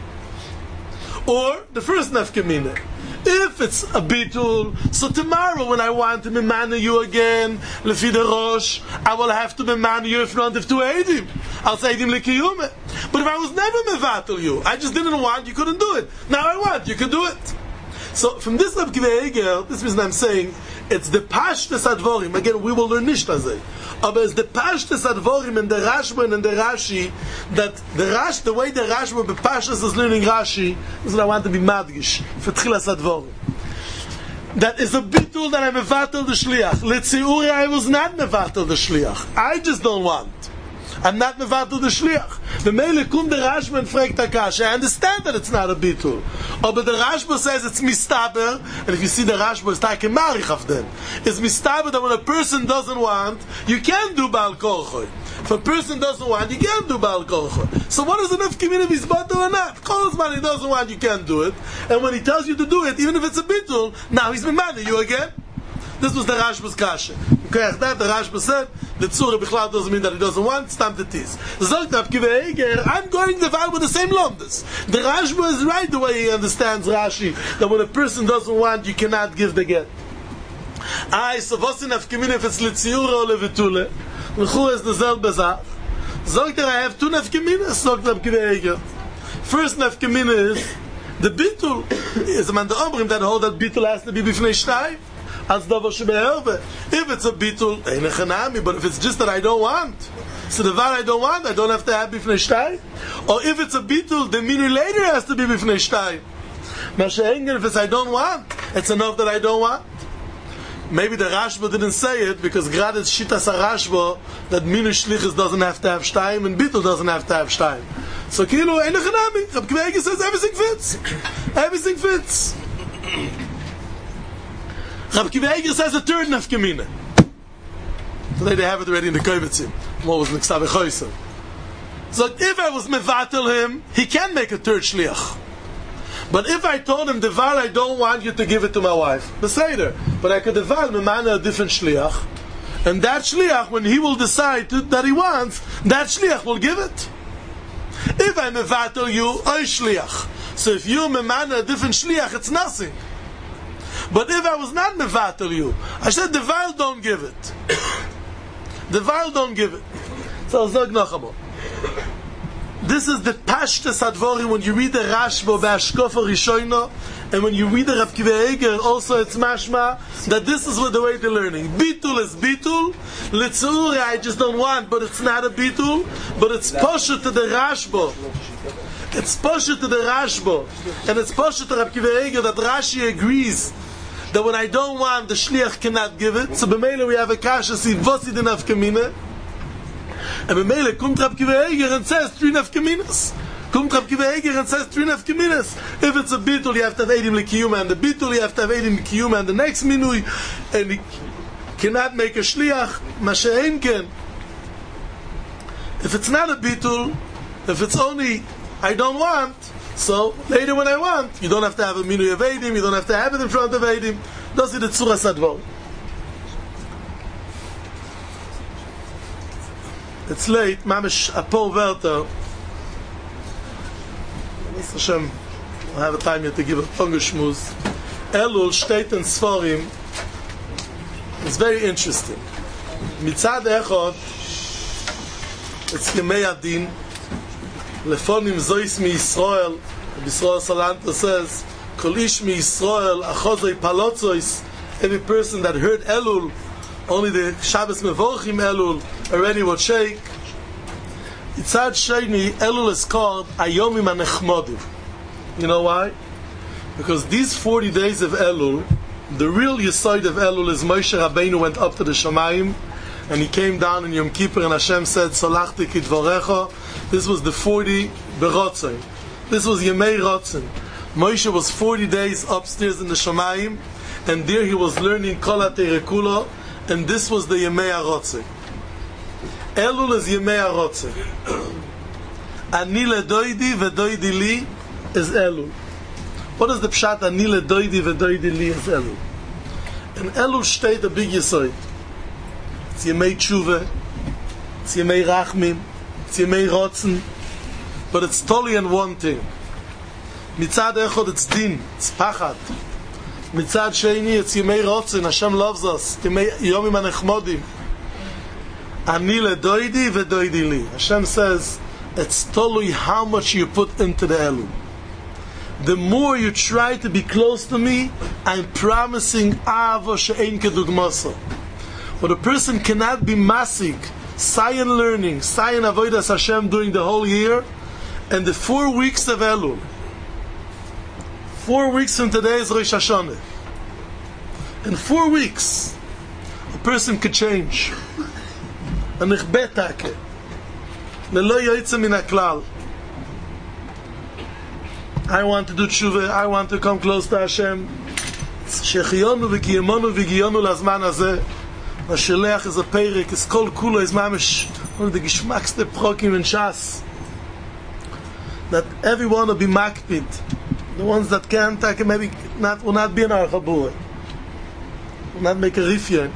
Or the first nafkemina. If it's a bitul, so tomorrow when I want to memana you again, lefi the Rosh, I will have to memana you in front of two eidim. I'll say eidim lekiyume. But if I was never mevatel you, I just didn't want, you couldn't do it. Now I want, you can do it. So from this Rabbi Akiva Eiger, this reason I'm saying, it's the pashtus advorim. Again, we will learn nishtazeh. But it's the pashtus advorim and the Rashba and the Rashi that the way the Rashba bepashtus is learning Rashi is what I want to be madgish for tchilas advorim. That is a bitul that I mevatel the shliach. Letziuri I was not mevatel the shliach. I just don't want. I'm not mevatel the shliach. The meile kum the Rashba and fragt Akash. I understand that it's not a bitul. But the Rashba says it's mistaber, and if you see the Rashba, it's like a marich of them. It's mistaber that when a person doesn't want, you can't do Baal Korchoy. If a person doesn't want, you can't do Baal Korchoy. So what is enough community is bottle or not? Kolzman he doesn't want, you can't do it. And when he tells you to do it, even if it's a bitul, now he's memana you again. This was the Rashba's kasha. Okay, that the Rashba said, the Tzura Bichlal doesn't mean that he doesn't want, stamp the teeth. Zogt Rabbi Akiva Eiger, I'm going the val with the same lomdas. The Rashba is right the way he understands Rashi, that when a person doesn't want, you cannot give the get. So what's in Afkimin if it's Litziura or Levitule? L'chu is the Zel Bezach. Sagt I have two nefkeminas, sagt Reb Akiva Eiger. First nefkemina is the bitul. Is a man the Omrim that hold that bitul has to be b'fnei shtayim. As davar shebe'erve. If it's a bitul, ein echanami, but if it's just that I don't want, so the var I don't want, I don't have to have b'fnei shtayim. Or if it's a bitul, the minu later has to be b'fnei shtayim. Masha if it's I don't want, it's enough that I don't want. Maybe the Rashba didn't say it because grad is shitas Rashba that minu shlichus doesn't have to have shtayim and bitul doesn't have to have shtayim. So kilo ein echanami. Reb Akiva Eiger says everything fits. Everything fits. Reb Akiva Eiger says a third nefkemina. Today they have it already in the Kovitzim. What was Niksave Choysen? So if I was mevatel him, he can make a third shliach. But if I told him, Devar, I don't want you to give it to my wife, Beseder, but I could Devar, Memana, a different shliach, and that shliach, when he will decide that he wants, that shliach will give it. If I mevatel you, oy shliach. So if you Memana, a different shliach, it's nothing. But if I was not mevatel you, I said, Devar, don't give it. Devar, don't give it. So Zog Nachamo. This is the Pashtus Advorim when you read the Rashba B'Ashkofa Rishono, and when you read the Reb Akiva Eiger, also it's mashma that this is the way they're learning. Bitul is bitul. Litzuri I just don't want, but it's not a bitul, but it's poshet to the Rashba. It's poshet to the Rashba, and it's poshet to Reb Akiva Eiger that Rashi agrees that when I don't want, the shliach cannot give it. So b'meila we have a kasha si vosi din nefkemina. And b'meila kumt Reb Akiva Eiger and says three nefkeminas. Kumt Reb Akiva Eiger and says three nefkeminas. If it's a bitul, you have to have eidim l'kiyuma, and the bitul you have to have eidim l'kiyuma, and the next minui, and he cannot make a shliach. Mashe'en ken. If it's not a bitul, if it's only I don't want, so later when I want, you don't have to have a minui of eidim, you don't have to have it in front of eidim. That's the tzura sadvor. It's late, mamish a Paul Werther. Mr. Hashem, I have a time yet to give a Pongeshmuz. Elul steht in Sforim. It's very interesting. Mitzad echot, it's Yemei Adin. Lefonim zois mi Yisrael. Yisrael Salanter says, Kol ish mi Yisrael, achozoi palotzois. Every person that heard Elul, only the Shabbos Mevorchim Elul already would shake. Itzad Sheni, Elul is called Ayomim HaNechmodim. You know why? Because these 40 days of Elul, the real Yesod of Elul is Moshe Rabbeinu went up to the Shamayim, and he came down in Yom Kippur, and Hashem said, Salachti Kidvorecha. This was the 40 Berotzen. This was Yemei Rotzen. Moshe was 40 days upstairs in the Shamayim, and there he was learning Kol HaTeireh Kulo, and this was the Yemei HaRotzen. Elul is Yemei HaRotzen. Ani ledoidi vedoidi li is Elul. What is the pshat Ani ledoidi vedoidi li is Elul? In Elul steht a big Yesod. It's Yemei Tshuva, it's Yemei Rachmim, it's Yemei Rotzen, but it's totally in one thing. Mitzad echod it's din, it's pachad. Mitzad sheni it's Yemei Rotzen, Hashem loves us, Yemei Yomim HaNechmodim. Ani ledoidi vedoidi li. Hashem says, it's totally how much you put into the Elul. The more you try to be close to me, I'm promising Ava she'ein kedugmasa. But a person cannot be masig, Sayan learning, Sayan avodas Hashem during the whole year, and the 4 weeks of Elul. 4 weeks from today is Rosh Hashanah. In 4 weeks, a person could change. And ich betake. Lelo yoytze min haklal. I want to do tshuva, I want to come close to Hashem. Shechiyonu v'kiyemonu v'giyonu lazman hazeh. V'sheleach is a perik, is kol kulo, is mamish, one of the geschmackste prokim in Shas. That everyone will be makpid. The ones that can't, maybe not, will not be in our chabur. Will not make a rifyon.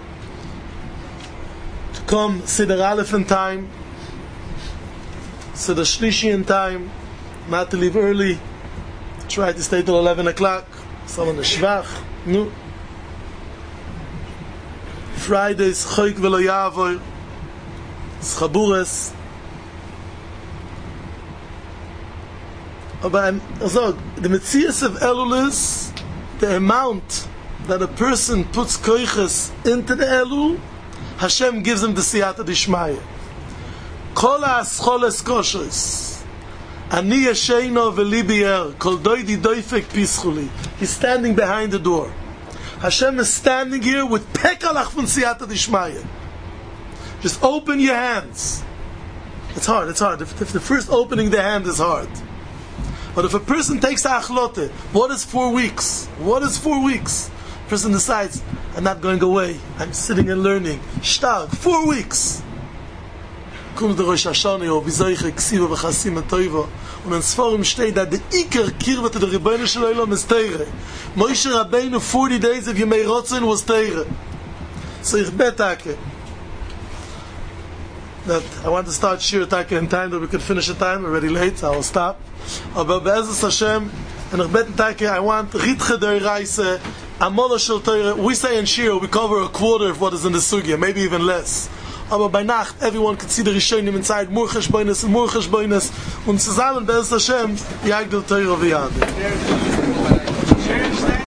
To come, Seder Aleph in time, Seder Shlishi in time, not to leave early, try to stay till 11 o'clock, some on the Shvach, no. Fridays, Choik Velo Yavoy, Schabures, Aber also, the Metzias of Elul is the amount that a person puts koiches into the Elul, Hashem gives him the siyata d'ishmaya. Kol ha'ascholes koshes, ani yesheino v'libi er, kol doidi doifek pischuli. He's standing behind the door. Hashem is standing here with pekalach from siyata d'ishmaya. Just open your hands. It's hard. If the first opening the hand is hard. But if a person takes achlote, what is 4 weeks? Person decides, I'm not going away. I'm sitting and learning. Stark, 4 weeks. Kommt der Rosh Hashanah, wie solche Ksiva v'chasim atoivo. Und in Sforim steht, that the Iker kirvat der Rebbeinu shel Olam is Teire. Moshe Rabbeinu, 40 days of Yemei Rotzen was Teire. So ich betake that I want to start Shir Taka in time that we could finish the time. We're already late, so I will stop. Aber Be'ezus Hashem, and ich beten Taka, I want Ritche der Reise, Amola Shel Teire. We say in Shir, we cover a quarter of what is in the Sugya, maybe even less. Aber bei Nacht, everyone could see the Rishonim inside, more Cheshbonis, und zusammen, Be'ezus Hashem, Yagdil Teire v'Yad.